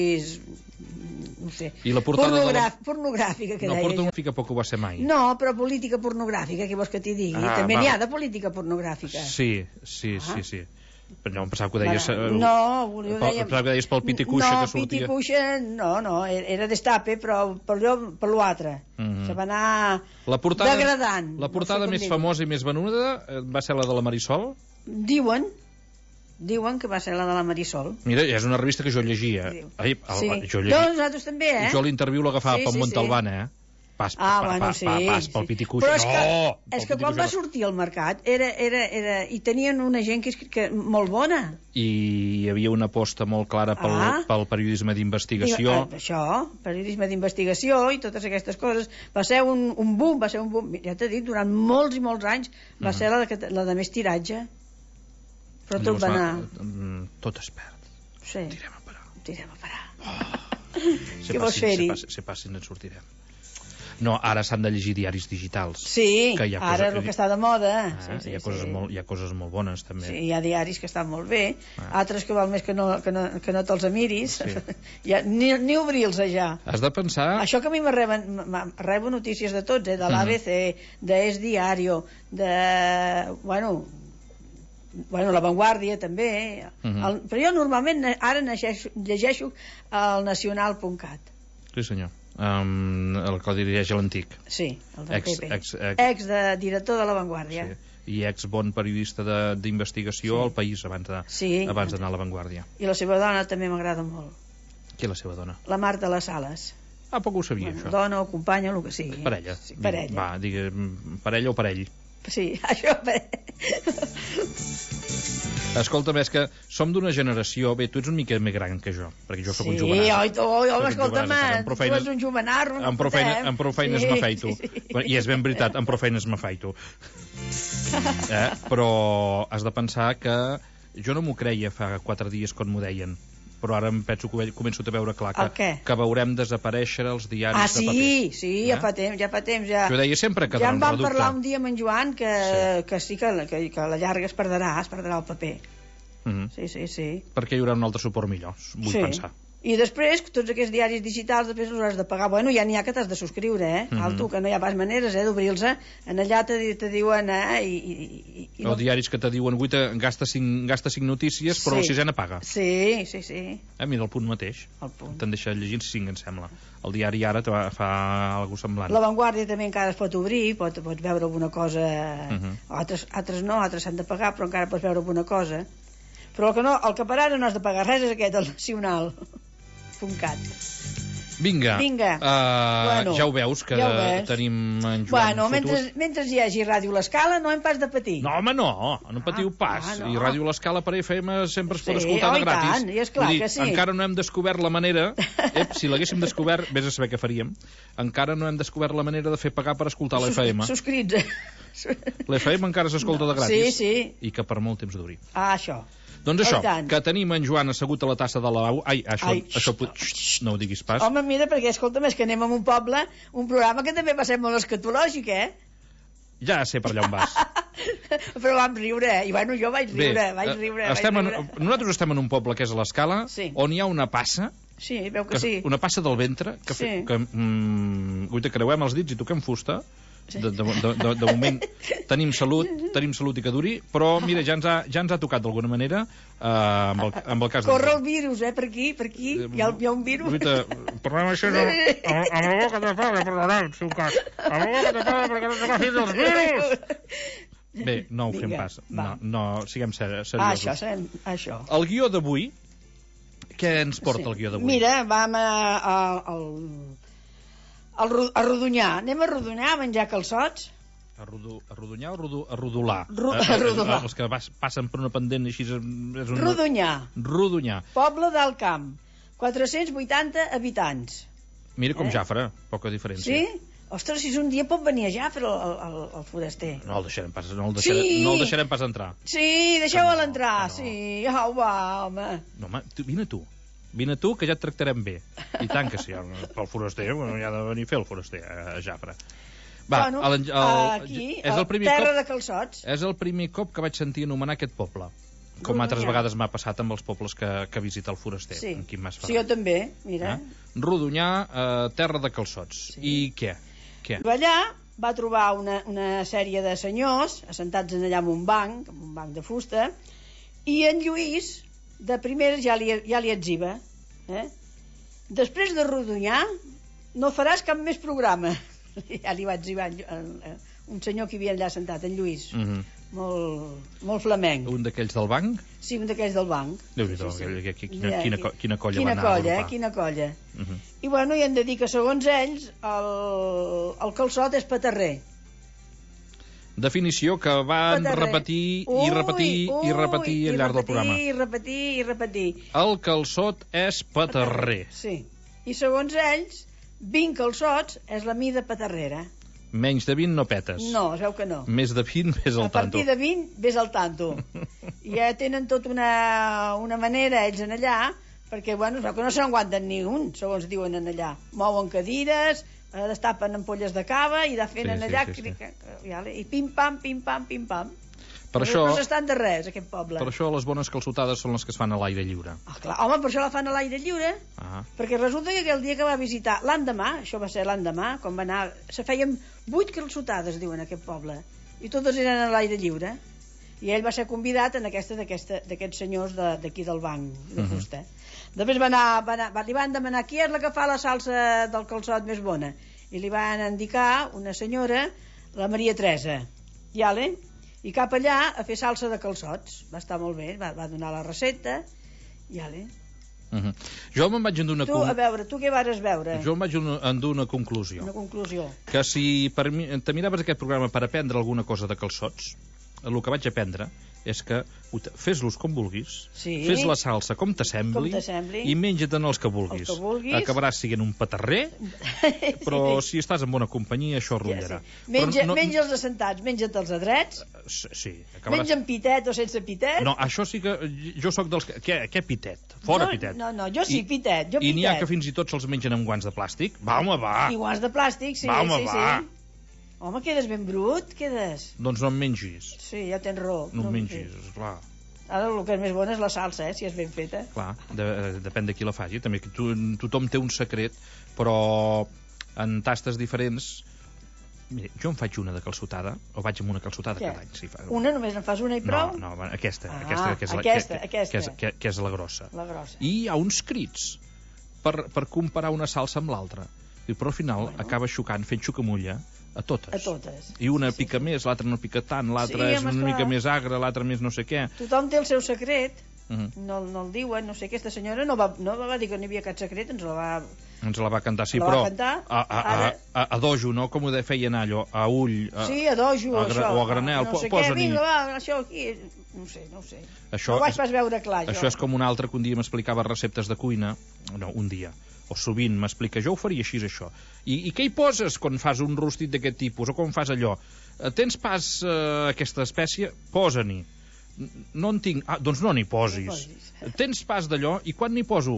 no sé, I la portada pornogràf, de la... pornogràfica, que no, deia. pornogràfica poc ho va ser mai. No, però política pornogràfica, què vols que t'hi digui? Ah, també va. n'hi ha de política pornogràfica. Sí, sí, ah. sí, sí. Però no, em pensava que ho deies... Bueno, no, ho dèiem... Em pensava que deies pel pit i cuixa no, que sortia. No, pit i cuixa, no, no, era destape, però per allò, per l'altre. Mm -hmm. Se va anar la portada, degradant. La portada no sé més famosa i més venuda va ser la de la Marisol? Diuen, diuen que va ser la de la Marisol. Mira, és una revista que jo llegia. Ai, el, sí. jo llegia. Doncs nosaltres també, eh? Jo l'interviu l'agafava sí, per sí, Montalbán, eh? Pas, ah, pa, bueno, pa, sí, pa, pas sí. pel pit i cuixa. Però és que, no, és que quan va sortir al mercat era, era, era, i tenien una gent que, que molt bona. I hi havia una aposta molt clara pel, ah. pel periodisme d'investigació. I, això, periodisme d'investigació i totes aquestes coses. Va ser un, un boom, va ser un boom. Ja t'he dit, durant molts i molts anys va mm. ser la de, la de més tiratge. Però tot va anar... Tot es perd. Sí. Tirem a parar. Tirem a parar. Oh. Què vols fer-hi? Se passi, se passi, en sortirem. No, ara s'han de llegir diaris digitals. Sí, que hi ha ara cosa, és el que està de moda. Ah, sí, sí, hi, ha coses sí. molt, hi ha coses molt bones, també. Sí, hi ha diaris que estan molt bé, ah. altres que val més que no, que no, que no te'ls miris. Sí. ja, ni, ni obrir-los ja. Has de pensar... Això que a mi me reben, rebo notícies de tots, eh? De l'A B C, mm. de Es Diario, de... Bueno... Bueno, La Vanguardia també, uh -huh. el, però jo normalment ara llegeixo, llegeixo el nacional punt cat. Sí senyor, um, el que dirigeix l'antic. Sí, el del ex, P P. Ex, ex, ex de director de La Vanguardia. Sí. I ex bon periodista d'investigació sí. al País abans d'anar sí. abans d'anar a La Vanguardia. I la seva dona també m'agrada molt. Qui és la seva dona? La Marta Les Sales. Ah, poc ho sabia, bueno, això. Dona o companya, el que sigui. Parella. Sí, parella. Va, digue, parella o parell. Sí, això... Escolta'm, és que som d'una generació... Bé, tu ets una mica més gran que jo, perquè jo sóc sí, un jovenàs. Sí, oi, oi, oi escolta'm, tu ets un jovenarro. Amb prou feines, amb prou feines sí, m'afaito. Sí. I és ben veritat, amb prou feines m'afaito. eh? Però has de pensar que jo no m'ho creia fa quatre dies quan m'ho deien, però ara em penso que començo a veure clar que, que veurem desaparèixer els diaris ah, sí, de paper. Sí, eh? ja fa temps, ja fa temps. Ja, jo deia sempre que ja en vam reducte. parlar un dia amb en Joan que sí, que, sí que, que, que a la llarga es perdrà, es perdrà el paper. Mm -hmm. Sí, sí, sí. Perquè hi haurà un altre suport millor, vull sí. pensar. I després, tots aquests diaris digitals, després els has de pagar. Bueno, ja n'hi ha que t'has de subscriure, eh? Mm -hmm. Alto, que no hi ha pas maneres, eh, d'obrir-los. En allà te, te diuen, eh? I, i, i o no... diaris que te diuen, avui te gasta cinc, gasta cinc notícies, però sí, la sisena paga. Sí, sí, sí. Eh, mira, el punt mateix. Te'n deixa llegint cinc, em sembla. El diari ara te va, fa alguna semblant. La Vanguardia també encara es pot obrir, pot, pots veure alguna cosa... Mm -hmm. altres, altres no, altres s'han de pagar, però encara pots veure alguna cosa. Però el que, no, el que per ara no has de pagar res és aquest, el nacional. Cat. Vinga, Vinga. Uh, bueno, ja ho veus que ja ho veus. tenim en Joan bueno, mentre, mentre hi hagi Ràdio L'Escala no hem pas de patir. No, home, no, no patiu ah, pas. Ah, no. I Ràdio L'Escala per F M sempre es pot sí, escoltar oh, de gratis. Tant, i és clar dir, que sí. Encara no hem descobert la manera, ep, si l'haguéssim descobert, vés a saber què faríem, encara no hem descobert la manera de fer pagar per escoltar l'F M. Subscrits. L'F M encara s'escolta no. de gratis. Sí, sí. I que per molt temps duri. Ah, això. Doncs això, que tenim en Joan assegut a la tassa de la... Ai, això, Ai, això xxt, no ho diguis pas. Home, mira, perquè, escolta'm, és que anem a un poble, un programa que també va ser molt escatològic, eh? Ja sé per allà on vas. Però vam riure, eh? I bueno, jo vaig riure, Bé, vaig riure, estem vaig en, riure. nosaltres estem en un poble que és a l'Escala, Sí. on hi ha una passa, Sí, veu que, que, sí. una passa del ventre, que, Sí. que mm, guaita, creuem els dits i toquem fusta. Sí. De, de, de, de, de moment tenim salut, tenim salut i que duri, però mira, ja ens ha, ja ens ha tocat d'alguna manera eh, amb, el, amb el cas Corre de... el virus, eh, per aquí, per aquí, hi ha, hi ha un virus. Guaita, parlem això no, amb, amb la boca tapada, parlarem, si un cas. Amb la boca tapada perquè no t'agafis els virus! Bé, no ho fem Vinga, pas. va. No, no, siguem ser, seriosos. Ah, això, serem, això. El guió d'avui, què ens porta Sí. el guió d'avui? Mira, vam a, a, al, al, Ro- a Rodonyà. Anem a Rodonyà a menjar calçots. A, rodo, a rodonyar o rodo, a rodolar? Ro- Eh, a rodolar. Els que vas, passen per una pendent així... És, és un... Rodonyà, Rodonyà. poble del camp, quatre-cents vuitanta habitants. Mira com Eh? Jafre, poca diferència. Sí? Ostres, si un dia pot venir a Jafre, el, el, el foraster. No el deixarem pas, no el deixarem, Sí! no el deixarem pas entrar. Sí, deixeu-lo entrar, sí. Au, va, home. No, home, tu, vine tu. Vine tu, que ja et tractarem bé. I tant que sí, el, pel foraster, bueno, ja ha de venir a fer el foraster a Jafre. Va, bueno, el, el, aquí, és el primer terra cop, de calçots. és el primer cop que vaig sentir anomenar aquest poble. Com Rodonyà. altres vegades m'ha passat amb els pobles que, que visita el foraster. Sí. Amb Quim Masferrer. Sí, jo també, mira. Eh? Rodonyà, eh, terra de calçots. Sí. I què? Què? I allà va trobar una, una sèrie de senyors assentats en allà en un banc, en un banc de fusta, i en Lluís, de primer ja li, ja li etziva. Eh? Després de Rodonyà no faràs cap més programa. Ja li va etzivar un senyor que hi havia allà sentat, en Lluís. Mm -hmm. Molt, molt flamenc. Un d'aquells del banc? Sí, un d'aquells del banc. Déu-n'hi-do, Sí, sí, sí. aquell- quina, Ja, quina, qui- co- quina colla Quina va anar colla, a eh? agrupar. Quina colla. Uh -huh. I bueno, i hem de dir que segons ells el, el calçot és paterrer. Definició que van Paterrer. repetir Ui, i repetir ui, i repetir al llarg del programa. I repetir, i repetir. El calçot és paterrer. Sí. I segons ells, vint calçots és la mida paterrera. Menys de vint no petes. No, es veu que no. Més de vint és el A partir tanto. de vint, vés al tanto. I ja tenen tota una, una manera, ells en allà, perquè, bueno, es veu que no se n'aguanten ni un, segons diuen en allà. Mouen cadires, eh, destapen ampolles de cava i de fent Sí, en sí, allà, sí, sí. i, i, i pim-pam, pim-pam, pim-pam. Per no, això, no s'estan de res, aquest poble. per això les bones calçotades són les que es fan a l'aire lliure. Ah, clar, home, per això la fan a l'aire lliure, Ah. perquè resulta que aquell dia que va visitar, l'endemà, això va ser l'endemà, quan va anar, se feien vuit calçotades, diuen, a aquest poble, i totes eren a l'aire lliure, i ell va ser convidat en aquesta d'aquesta- d'aquests senyors de- d'aquí del banc de Mhm. fusta. Després va anar, va anar, va, li van demanar qui és la que fa la salsa del calçot més bona, i li van indicar una senyora, la Maria Teresa, i ale, i cap allà a fer salsa de calçots. Va estar molt bé, va, va donar la recepta, i ale. Uh -huh. Jo me'n vaig endur una, Tu, con... a veure, tu què vares veure? jo em vaig un- endur una conclusió. Una conclusió. Que si per mi, te miraves aquest programa per aprendre alguna cosa de calçots, el que vaig aprendre és que ut- fes-los com vulguis, Sí. fes la salsa com t'assembli, Com t'assembli. i menja-te'n els que vulguis. Els que vulguis. Acabaràs sent un paterrer, però si estàs en bona companyia això rotllarà. Ja, sí. Menja, Però no, menja els assentats, menja't-els a drets, Sí, sí, acabaràs... menja amb pitet o sense pitet. No, això sí que... Jo sóc dels que... Què, què pitet? Fora no, pitet. No, no, jo sí, I- pitet, jo I n'hi ha pitet. que fins i tot se'ls mengen amb guants de plàstic? Va, home, va! I guants de plàstic, sí, Va, home, sí, va. sí. Home, quedes ben brut, quedes. Doncs no en mengis. Sí, ja tens raó. No en em mengis, fes. clar. Ara el que és més bona és la salsa, eh, si és ben feta. Clar, de, depèn de qui la faci. També que tu, tothom té un secret, però en tastes diferents... Mira, jo em faig una de calçotada, o vaig amb una calçotada Què? cada any. Sí, fa... Una només en fas una i prou? No, no, aquesta, Ah, aquesta, que és la, aquesta, que, aquesta. Que, és, que, que és la grossa. La grossa. I hi ha uns crits per, per comparar una salsa amb l'altra. I però al final Bueno. acaba xocant, fent xocamulla a totes. A totes. I una pica més, l'altra no pica tant, l'altra Sí, és home, una esclar. mica més agra, l'altra més no sé què. Tothom té el seu secret, Uh -huh. no, no el diuen, no sé, aquesta senyora no va, no va dir que no hi havia cap secret, ens la va... Ens la va cantar, sí, La va però cantar, a, a, a, ara- a, a dojo, no? Com ho de feien allò, a ull, a, Sí, a dojo, a gra- això. o a granel, no po- sé què, posa-n'hi. vinga, va, això aquí... No ho sé, no ho sé. Això no ho vaig és- pas veure clar, Això és com un altre que un dia m'explicava receptes de cuina, no, un dia, o sovint m'explica, jo ho faria així, això. I, I què hi poses quan fas un rostit d'aquest tipus, o quan fas allò? Eh, Tens pas eh, aquesta espècie? Posa-n'hi. N- No en tinc. Ah, doncs no n'hi posis. No posis. Tens pas d'allò, i quan n'hi poso?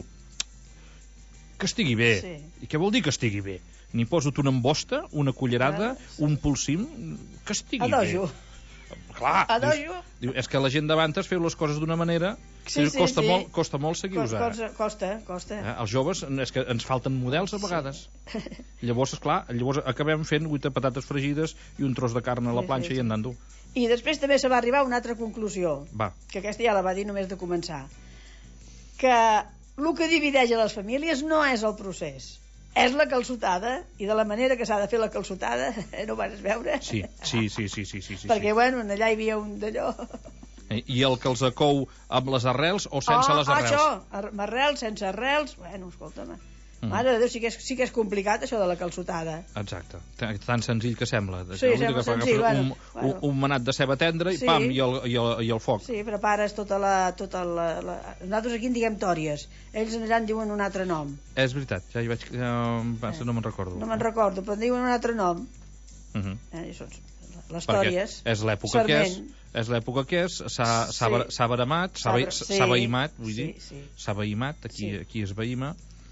Que estigui bé. Sí. I què vol dir que estigui bé? N'hi poso una embosta, una cullerada, Ah, sí. un polsim, que estigui A bé. dojo. Clar, A dius, dojo. diu, és que la gent d'abans feu les coses d'una manera Sí, que sí, costa, sí. molt, costa molt seguir-los ara. Costa, costa, costa. Eh? Els joves, és que ens falten models a vegades. Llavors, esclar, llavors acabem fent vuit patates fregides i un tros de carn a la Sí, planxa sí, sí. i andant-ho. I després també se va arribar a una altra conclusió, Va. que aquesta ja la va dir només de començar, que el que divideix a les famílies no és el procés, és la calçotada, i de la manera que s'ha de fer la calçotada, no ho vas veure? Sí, sí, sí, sí, sí, sí, sí. Perquè, bueno, allà hi havia un d'allò... Eh, I el que els acou amb les arrels o sense ah, les arrels? això, ar- amb arrels, sense arrels, bueno, escolta'm, Mm. mare de Déu, sí que, és, sí que és complicat això de la calçotada. Exacte, tan, tan senzill que sembla. Sí, L'únic sembla que fa, senzill, agafes un, bueno, bueno. un, un manat de ceba tendra i Sí. pam, i el, i, el, i el foc. Sí, prepares tota la... Tota la, la... Nosaltres aquí en diguem tòries, ells allà en diuen un altre nom. És veritat, ja hi vaig... Eh, no me'n recordo. No me'n recordo, però en diuen un altre nom. Uh -huh. Eh, són les Perquè tòries. és l'època que és, és l'època que és, s'ha Sí. sí. s'ha veremat, s'ha S'ha- ve- sí. s'ha veïmat, vull Sí, dir, sí. s'ha veïmat, aquí, Sí. aquí es veïma,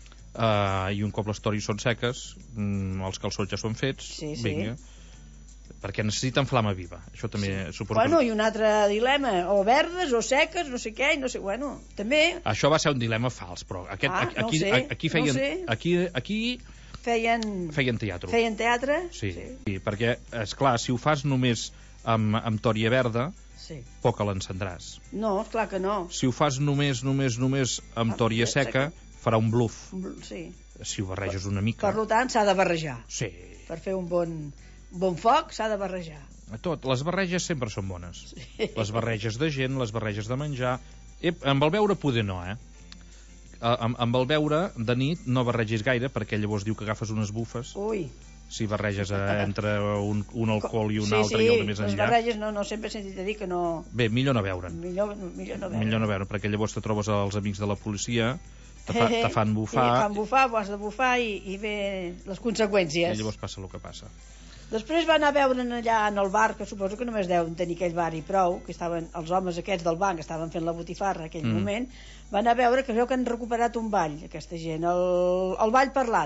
uh, i un cop les tòries són seques, mm, els calçots ja són fets, Sí, sí. vinga, perquè necessiten flama viva, això també sí. suposo Bueno, que... i un altre dilema, o verdes o seques, no sé què, i no sé, bueno, també Això va ser un dilema fals, però aquest, Ah, aquí, no ho aquí, sé, aquí no feien, ho sé. aquí, aquí feien... feien teatre. Feien teatre? Sí, sí. sí, perquè, és clar, si ho fas només amb, amb tòria verda, Sí. poc l'encendràs. No, esclar que no. Si ho fas només, només, només amb Ah, tòria seca, farà un bluff. Sí. Si ho barreges una mica... Per tant, s'ha de barrejar. Sí. Per fer un bon, bon foc s'ha de barrejar. Tot, les barreges sempre són bones. Sí. Les barreges de gent, les barreges de menjar... Ep, amb el beure poder no, eh? Amb, amb el beure de nit no barregis gaire, perquè llavors diu que agafes unes bufes. Ui. Si barreges eh, entre un, un alcohol i un sí, altre sí, i el de més les enllà... barreges no, no sempre he sentit a dir que no... Bé, millor no veure'n. Millor, millor no veure. Millor no veure, perquè llavors te trobes els amics de la policia, te, fa, te fan bufar... I fan bufar, ho has de bufar i, i ve les conseqüències. I llavors passa el que passa. Després van anar a veure allà en el bar, que suposo que només deuen tenir aquell bar i prou, que estaven els homes aquests del banc, que estaven fent la botifarra en aquell Mm. moment, van anar a veure que es veu que han recuperat un ball, aquesta gent, el, el ball parlat.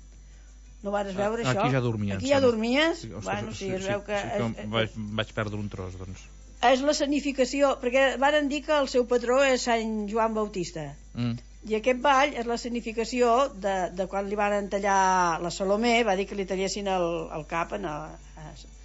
No vas veure Aquí això? ja dormies. Aquí ja dormies? Sí, ostres, Bueno, sí, es veu que... Sí, que és, vaig, vaig perdre un tros, doncs. és la sanificació, perquè varen dir que el seu patró és Sant Joan Bautista. Mm. I aquest ball és la sanificació de, de quan li van tallar la Salomé, va dir que li tallessin el, el cap en el, a,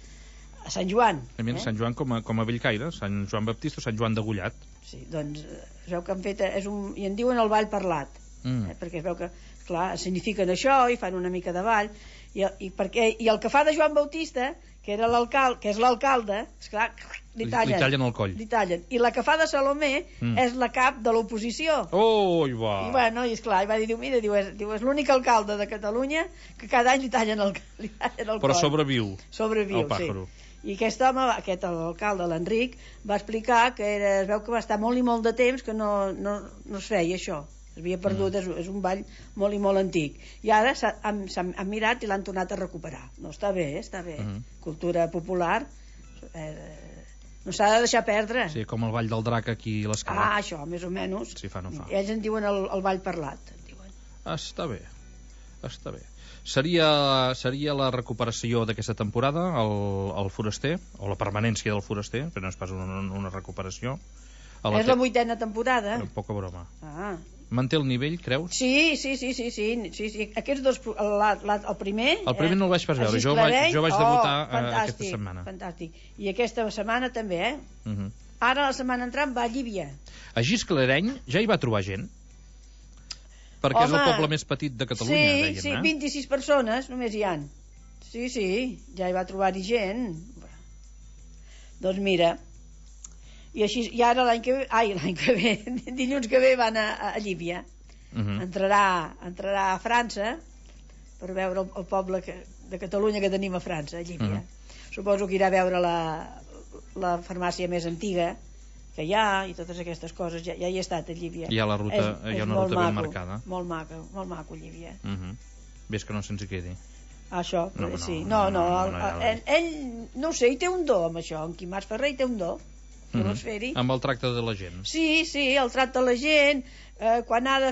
a Sant Joan. A mi, eh? Sant Joan com a, com a Bellcaire, Sant Joan Baptista, Sant Joan degollat. Sí, doncs eh, es veu que han fet, és un, i en diuen el ball parlat, Mm. eh? Perquè es veu que, clar, signifiquen això i fan una mica de ball, i, i, perquè, i el que fa de Joan Bautista, que era l'alcalde, que és l'alcalde, esclar, li tallen, Li tallen el coll. li tallen. I la que fa de Salomé Mm. és la cap de l'oposició. Oh, i va! I bueno, i esclar, i va dir, diu, mira, diu, és, diu, és l'únic alcalde de Catalunya que cada any li tallen el, li tallen el Però coll. sobreviu, Sobreviu, el pàjaro. sí. I aquest home, aquest alcalde, l'Enric, va explicar que era, es veu que va estar molt i molt de temps que no, no, no es feia això. Es havia perdut, mm. és, és un ball molt i molt antic. I ara s'han han mirat i l'han tornat a recuperar. No, està bé, eh? Està bé. Mm. Cultura popular eh, no s'ha de deixar perdre. Sí, com el Ball del Drac aquí a l'escala. Ah, això, més o menys. Si fa, no fa. Ells en diuen el, el ball parlat. Està bé, està bé. Seria, seria la recuperació d'aquesta temporada, el, el foraster, o la permanència del foraster, però no és pas una, una recuperació. A És te- la vuitena temporada. Poca broma. Ah. Manté el nivell, creus? Sí, sí, sí, sí, sí, sí, sí. Aquests dos, la, la, el primer... El primer no el vaig pas veure, el jo vaig, Gisclareny, jo vaig oh, debutar eh, fantàstic, aquesta setmana. Fantàstic, i aquesta setmana també, eh? Uh -huh. Ara la setmana entrant va a Llívia. A Gisclareny ja hi va trobar gent? Perquè Home, és el poble més petit de Catalunya, sí, deien, sí, eh? vint-i-sis persones només hi han. Sí, sí, ja hi va trobar-hi gent. Doncs mira, i així, i ara l'any que ve, ai, l'any que ve, dilluns que ve van a, a Llívia. Uh -huh. entrarà, entrarà a França per veure el, el poble que, de Catalunya que tenim a França, a Llívia. Uh -huh. Suposo que irà a veure la, la farmàcia més antiga que hi ha i totes aquestes coses, ja, ja hi he estat a Llívia. Hi ha la ruta- és, hi ha és una molt ruta ben maco, marcada. molt maco, molt maco Llívia. Uh -huh. Ves que no se'ns hi quedi. Això, No, no, sí, no, no, no, no, el, no, no, no. ell, ell, no ho sé, hi té un do amb això, en Quimàs Ferrer hi té un do, Uh vols -huh. fer-hi? Amb el tracte de la gent. Sí, sí, el tracte a la gent, eh, quan ha de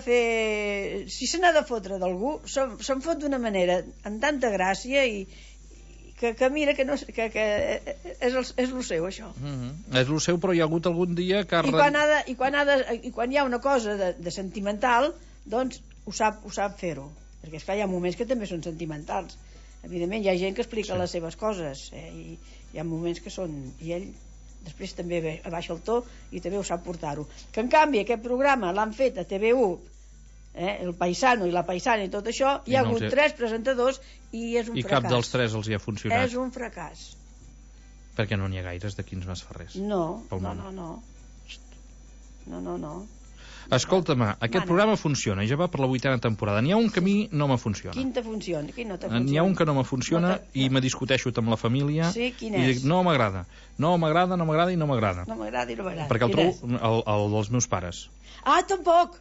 fer... Si se n'ha de fotre d'algú, se'n se fot d'una manera, amb tanta gràcia i, i que que, que mira que, no, que, que és, el, és el seu, això. Mm-hmm. És el seu, però hi ha hagut algun dia que... I quan, ha de, i quan, ha de, i quan hi ha una cosa de, de sentimental, doncs ho sap, ho sap fer-ho. Perquè és que hi ha moments que també són sentimentals. Evidentment, hi ha gent que explica sí. les seves coses, eh? I hi ha moments que són... I ell després també abaixa el to i també ho sap portar-ho. Que en canvi aquest programa l'han fet a T V u, eh? El paisano i la paisana i tot això, hi ha I no hagut he... tres presentadors i és un I fracàs. cap dels tres els hi ha funcionat. És un fracàs. Perquè no n'hi ha gaires de Quins Masferrers. No, no, no, no. No, no, no. Escolta'm, aquest Mana. programa funciona i ja va per la vuitena temporada. N'hi ha un que a mi no me funciona. Quin te funciona? Quin no te funciona? N'hi ha un que no me funciona no te... i me discuteixo amb la família. Sí, quin és? I dic, no m'agrada. No m'agrada, no m'agrada i no m'agrada. No m'agrada i no m'agrada. Perquè el trobo el, el dels meus pares. Ah, tampoc!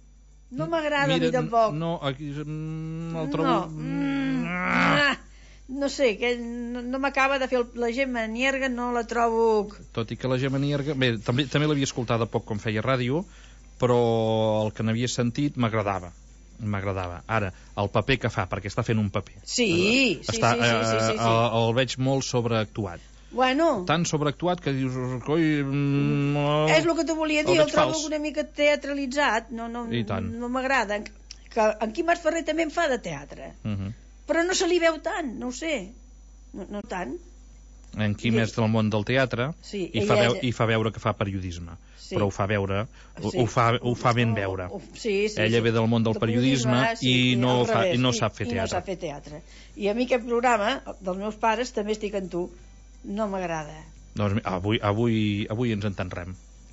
No m'agrada a mi tampoc. No, aquí el trobo... No, mm, ah. no sé, que no, no m'acaba de fer el, la Gemma Nierga, no la trobo... Tot i que la Gemma Nierga... Bé, també, també l'havia escoltada poc quan feia ràdio, però el que n'havia sentit m'agradava. M'agradava. Ara, el paper que fa, perquè està fent un paper. Sí, sí, està, sí, sí, sí, sí, sí. El, el veig molt sobreactuat. Bueno... Tan sobreactuat que dius... Coi, mm, és el que t'ho volia dir, el, el trobo una mica teatralitzat. No, no, no m'agrada. Que en Quim Masferrer també em fa de teatre. Uh -huh. Però no se li veu tant, no ho sé. No, no tant. En Quim és del món del teatre sí, i, fa veu, és... i fa veure que fa periodisme. Sí. Però ho fa veure, ho, sí. ho, fa, ho fa ben veure. Oh, sí, sí, Ella sí. ve del món del periodisme sí, i, no fa, revés, i no sap i, fer i teatre. no sap fer teatre. I a mi aquest programa, dels meus pares, també estic en tu. No m'agrada. Doncs avui, avui, avui ens entendrem.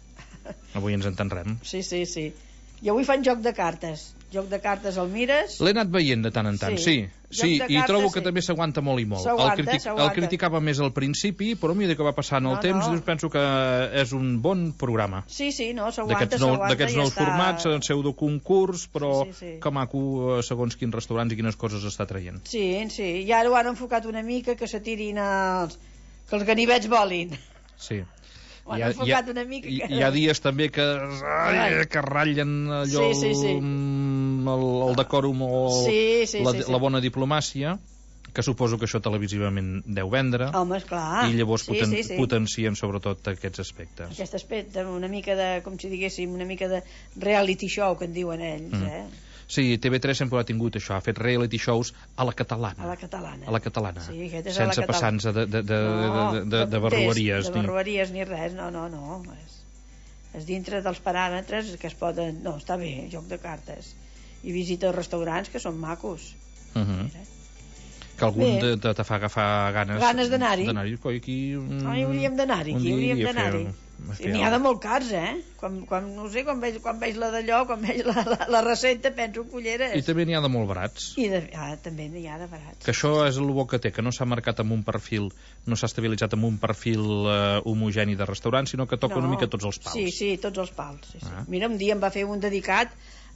Avui ens entendrem. Sí, sí, sí. I avui fan joc de cartes. Joc de cartes el mires... L'he anat veient de tant en tant, sí. Sí, sí i cartes, trobo que sí. també s'aguanta molt i molt. El, critic, el criticava més al principi, però a mesura que va passant el no, temps, no. penso que és un bon programa. Sí, sí, no, s'aguanta, s'aguanta. D'aquests nous està... formats, el pseudoconcurs, però sí, sí, sí. que maco, segons quins restaurants i quines coses està traient. Sí, sí, i ara ho han enfocat una mica, que se tirin els... que els ganivets volin. Sí. Ho han hi ha, enfocat una mica. Hi, que... hi ha dies també que, ai, que ratllen allò, sí, sí, sí. el, el decòrum o sí, sí, la, sí, sí. la bona diplomàcia, que suposo que això televisivament deu vendre. Home, esclar. I llavors sí, poten, sí, sí. potencien sobretot aquests aspectes. Aquest aspecte, una mica de, com si diguéssim, una mica de reality show, que en diuen ells, mm. eh? Sí, T V tres sempre ha tingut això, ha fet reality shows a la catalana. A la catalana. A la catalana. Sí, aquest és sense a la passar-nos de, de, de, no, de, de, de barrueries. De barrueries ni, ni res, no, no, no. És, és dintre dels paràmetres que es poden... No, està bé, joc de cartes. I visita als restaurants, que són macos. Uh -huh. Que algun te, te, te fa agafar ganes... Ganes d'anar-hi. D'anar-hi, coi, aquí... Un, Ai, hauríem d'anar-hi, aquí hauríem d'anar-hi. Sí, n'hi ha de molt cars, eh? Quan, quan, no sé, quan veig, quan veig la d'allò, quan veig la, la, la recepta, penso en culleres. I també n'hi ha de molt barats. I de, ah, també n'hi ha de barats. Que això és el bo que té, que no s'ha marcat amb un perfil, no s'ha estabilitzat amb un perfil uh, homogeni de restaurant, sinó que toca no. una mica tots els pals. Sí, sí, tots els pals. Sí, sí. Ah. Mira, un dia em va fer un dedicat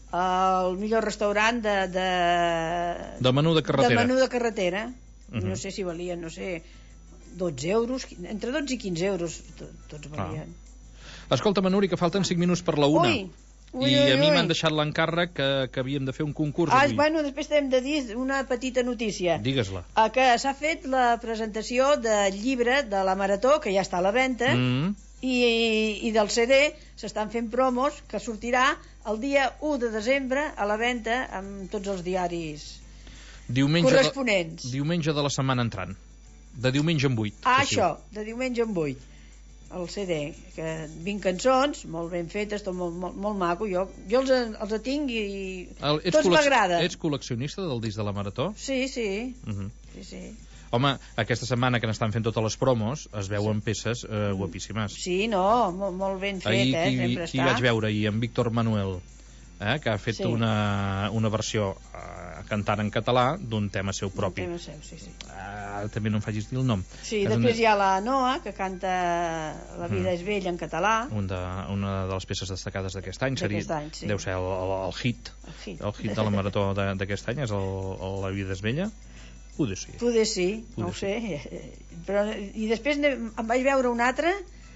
al millor restaurant de... De, de menú de carretera. De menú de carretera. Uh -huh. No sé si valien, no sé... dotze euros, entre dotze i quinze euros tots valien. Ah. Escolta, Manuri, que falten cinc minuts per la una. Ui, ui, I ui, a mi ui. m'han deixat l'encàrrec que, que havíem de fer un concurs ah, avui. Bueno, després hem de dir una petita notícia. Digues-la. Que s'ha fet la presentació del llibre de la Marató, que ja està a la venda, mm. i, i del C D s'estan fent promos, que sortirà el dia u de desembre a la venda amb tots els diaris diumenge corresponents. De, diumenge de la setmana entrant. De diumenge en vuit. Ah, això, de diumenge en vuit. El C D, que vint cançons, molt ben fetes, tot molt, molt, molt maco. Jo, jo els, els tinc i el, tots m'agraden. Ets col·leccionista del disc de la Marató? Sí, sí. Uh -huh. sí, sí. Home, aquesta setmana que n'estan fent totes les promos es veuen sí. peces eh, guapíssimes. Sí, no, molt, molt ben fet, ahir, eh? Qui, Sempre qui està. vaig veure ahir, en Víctor Manuel, eh, que ha fet sí. una, una versió eh, cantant en català d'un tema seu propi. Un tema seu, sí, sí. Uh, també no em facis dir el nom. Sí, és després una... hi ha la Noa, que canta La vida mm. és vella en català. Un de, una de les peces destacades d'aquest any. Seria, any sí. deu ser el, el, el hit. El hit. El hit de la Marató d'aquest any és el, el La vida és vella. Poder sí. Poder sí, Poder no ho sí. sé. Però, I després em vaig veure un altre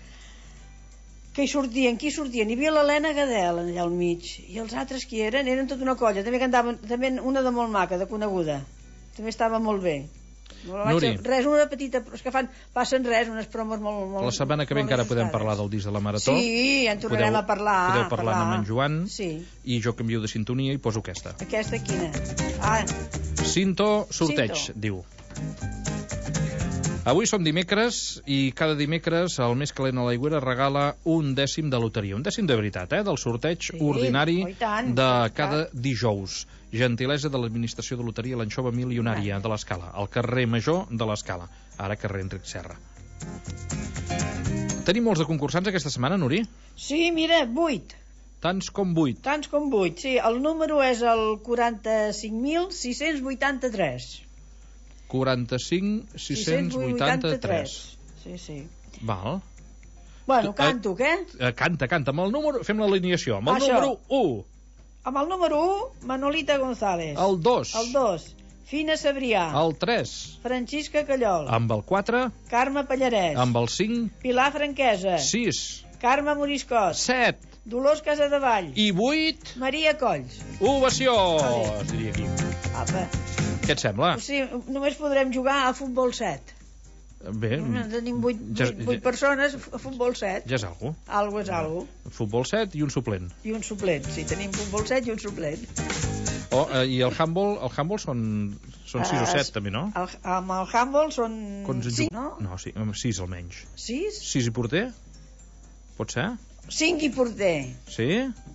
que hi sortien, qui sortien? Hi havia l'Helena Gadel allà al mig, i els altres qui eren? Eren tota una colla, també cantaven, també una de molt maca, de coneguda, també estava molt bé. Nuri. Res, una petita... És que fan, passen res, unes promos molt... molt la setmana que ve encara podem parlar del disc de la Marató. Sí, en tornarem podeu, a parlar. Podeu parlar amb en Joan. Sí. I jo canvio de sintonia i poso aquesta. Aquesta quina? Ah. Cinto sorteig, Cinto. Diu. Avui som dimecres i cada dimecres el Més Calent a l'Aigüera regala un dècim de loteria. Un dècim de veritat, eh? Del sorteig sí, ordinari de cada dijous. Gentilesa de l'Administració de Loteria l'Anxova Milionària de l'Escala, al carrer Major de l'Escala, ara carrer Enric Serra. Tenim molts de concursants aquesta setmana, Nuri? Sí, mira, vuit. Tants com vuit. Tants com vuit, sí. El número és el quaranta-cinc mil sis-cents vuitanta-tres. quaranta-cinc mil sis-cents vuitanta-tres. Sí, sí. Val. Bueno, canto, què? Eh, canta, canta. Amb el número... Fem l'alineació. Amb el Això. número u. Amb el número u, Manolita González. El dos. El dos. Fina Sabrià. El tres. Francisca Callol. Amb el quatre. Carme Pallarès. Amb el cinc. Pilar Franquesa. sis. Carme Moriscot. set. Dolors Casadevall. I vuit. Maria Colls. Ovació! Es diria aquí. Apa. Què et sembla? O sigui, només podrem jugar a futbol set. Bé. Tenim vuit, ja, vuit, vuit persones a futbol set. Ja és algú. Algo és algo. Futbol set i un suplent. I un suplent, sí, tenim futbol set i un suplent. Oh, eh, I el handball, el handball són, són sis uh, o set, també, no? El, amb el handball són cinc, no? No, sí, sis almenys. Sis? Sis i porter? Pot ser? Cinc i porter. Sí?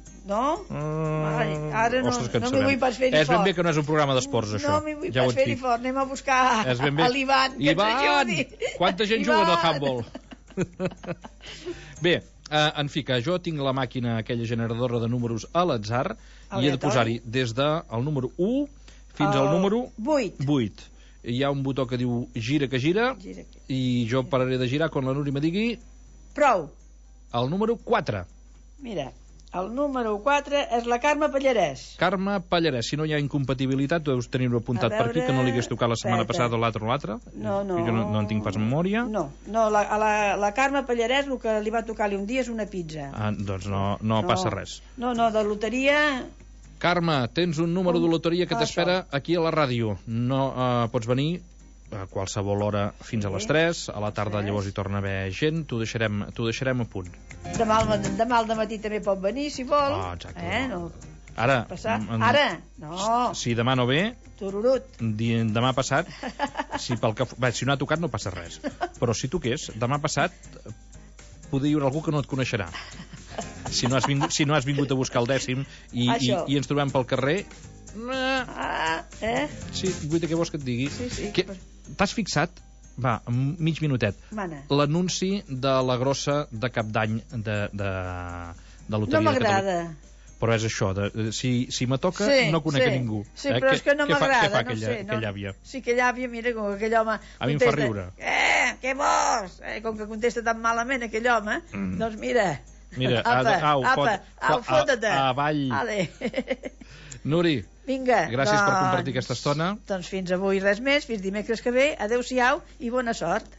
No? Uh, Ai, ara no, ostres, no m'hi vull pas fer-hi fort. És ben bé que no és un programa d'esports, això. No m'hi vull ja pas fer-hi fort. Anem a buscar ben a l'Ivan, que Ivan! ens ajudi. Quanta gent juga en el handball? Bé, eh, en fi, que jo tinc la màquina, aquella generadora de números a l'atzar, i he de posar-hi des del número u fins al número vuit. Hi ha un botó que diu gira que gira, gira que... i jo pararé de girar quan la Núria me digui... Prou. El número quatre. Mira, el número quatre és la Carme Pallarès. Carme Pallarès. Si no hi ha incompatibilitat, deus tenir-ho apuntat veure... per aquí, que no li hagués tocat la setmana Peta. passada o l'altre o l'altre. No, no. Jo no, no en tinc pas memòria. No, no la, a la, la Carme Pallarès el que li va tocar-li un dia és una pizza. Ah, doncs no, no, no passa res. No, no, de loteria... Carme, tens un número de loteria que t'espera aquí a la ràdio. No uh, pots venir a qualsevol hora fins a les tres, a la tarda llavors hi torna a haver gent, t'ho deixarem, t'ho deixarem a punt. Demà al, demà al dematí també pot venir, si vol. Ah, exacte. Eh? No. Ara, en... Ara? No. Si demà no ve, Tururut. Demà passat, si, pel que... Bé, si no ha tocat no passa res, però si toqués, demà passat podria hi haurà algú que no et coneixerà. Si no has vingut, si no has vingut a buscar el dècim i, i, i ens trobem pel carrer... Ah, eh? Sí, vull que vols que et digui. Sí, sí. Que... T'has fixat, va, mig minutet, l'anunci de la grossa de cap d'any de, de, de loteria. No m'agrada. Però és això, de, si, si me toca sí, no conec sí, a ningú. Sí, però eh? és que no m'agrada. Què fa no aquella, sé, no, aquella àvia? Sí, aquella àvia, mira, com aquell home... A mi em fa riure. Eh, què vols? Eh, com que contesta tan malament aquell home, mm. doncs mira... Mira, apa, au, apa, pot, au, fota-te. Avall. Ale. Nuri, vinga, gràcies doncs, per compartir aquesta estona. Doncs fins avui res més, fins dimecres que ve. Adéu-siau i bona sort.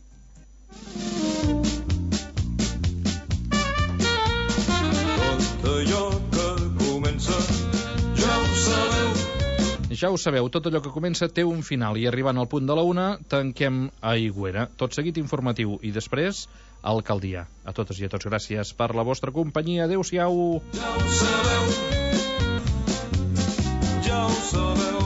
Tot allò que comença ja ho sabeu. Ja ho sabeu, tot allò que comença té un final i arribant al punt de la una tanquem a Aigüera. Tot seguit informatiu i després alcaldia. A totes i a tots gràcies per la vostra companyia. Adéu-siau. Ja ho sabeu. Ja ho sabeu.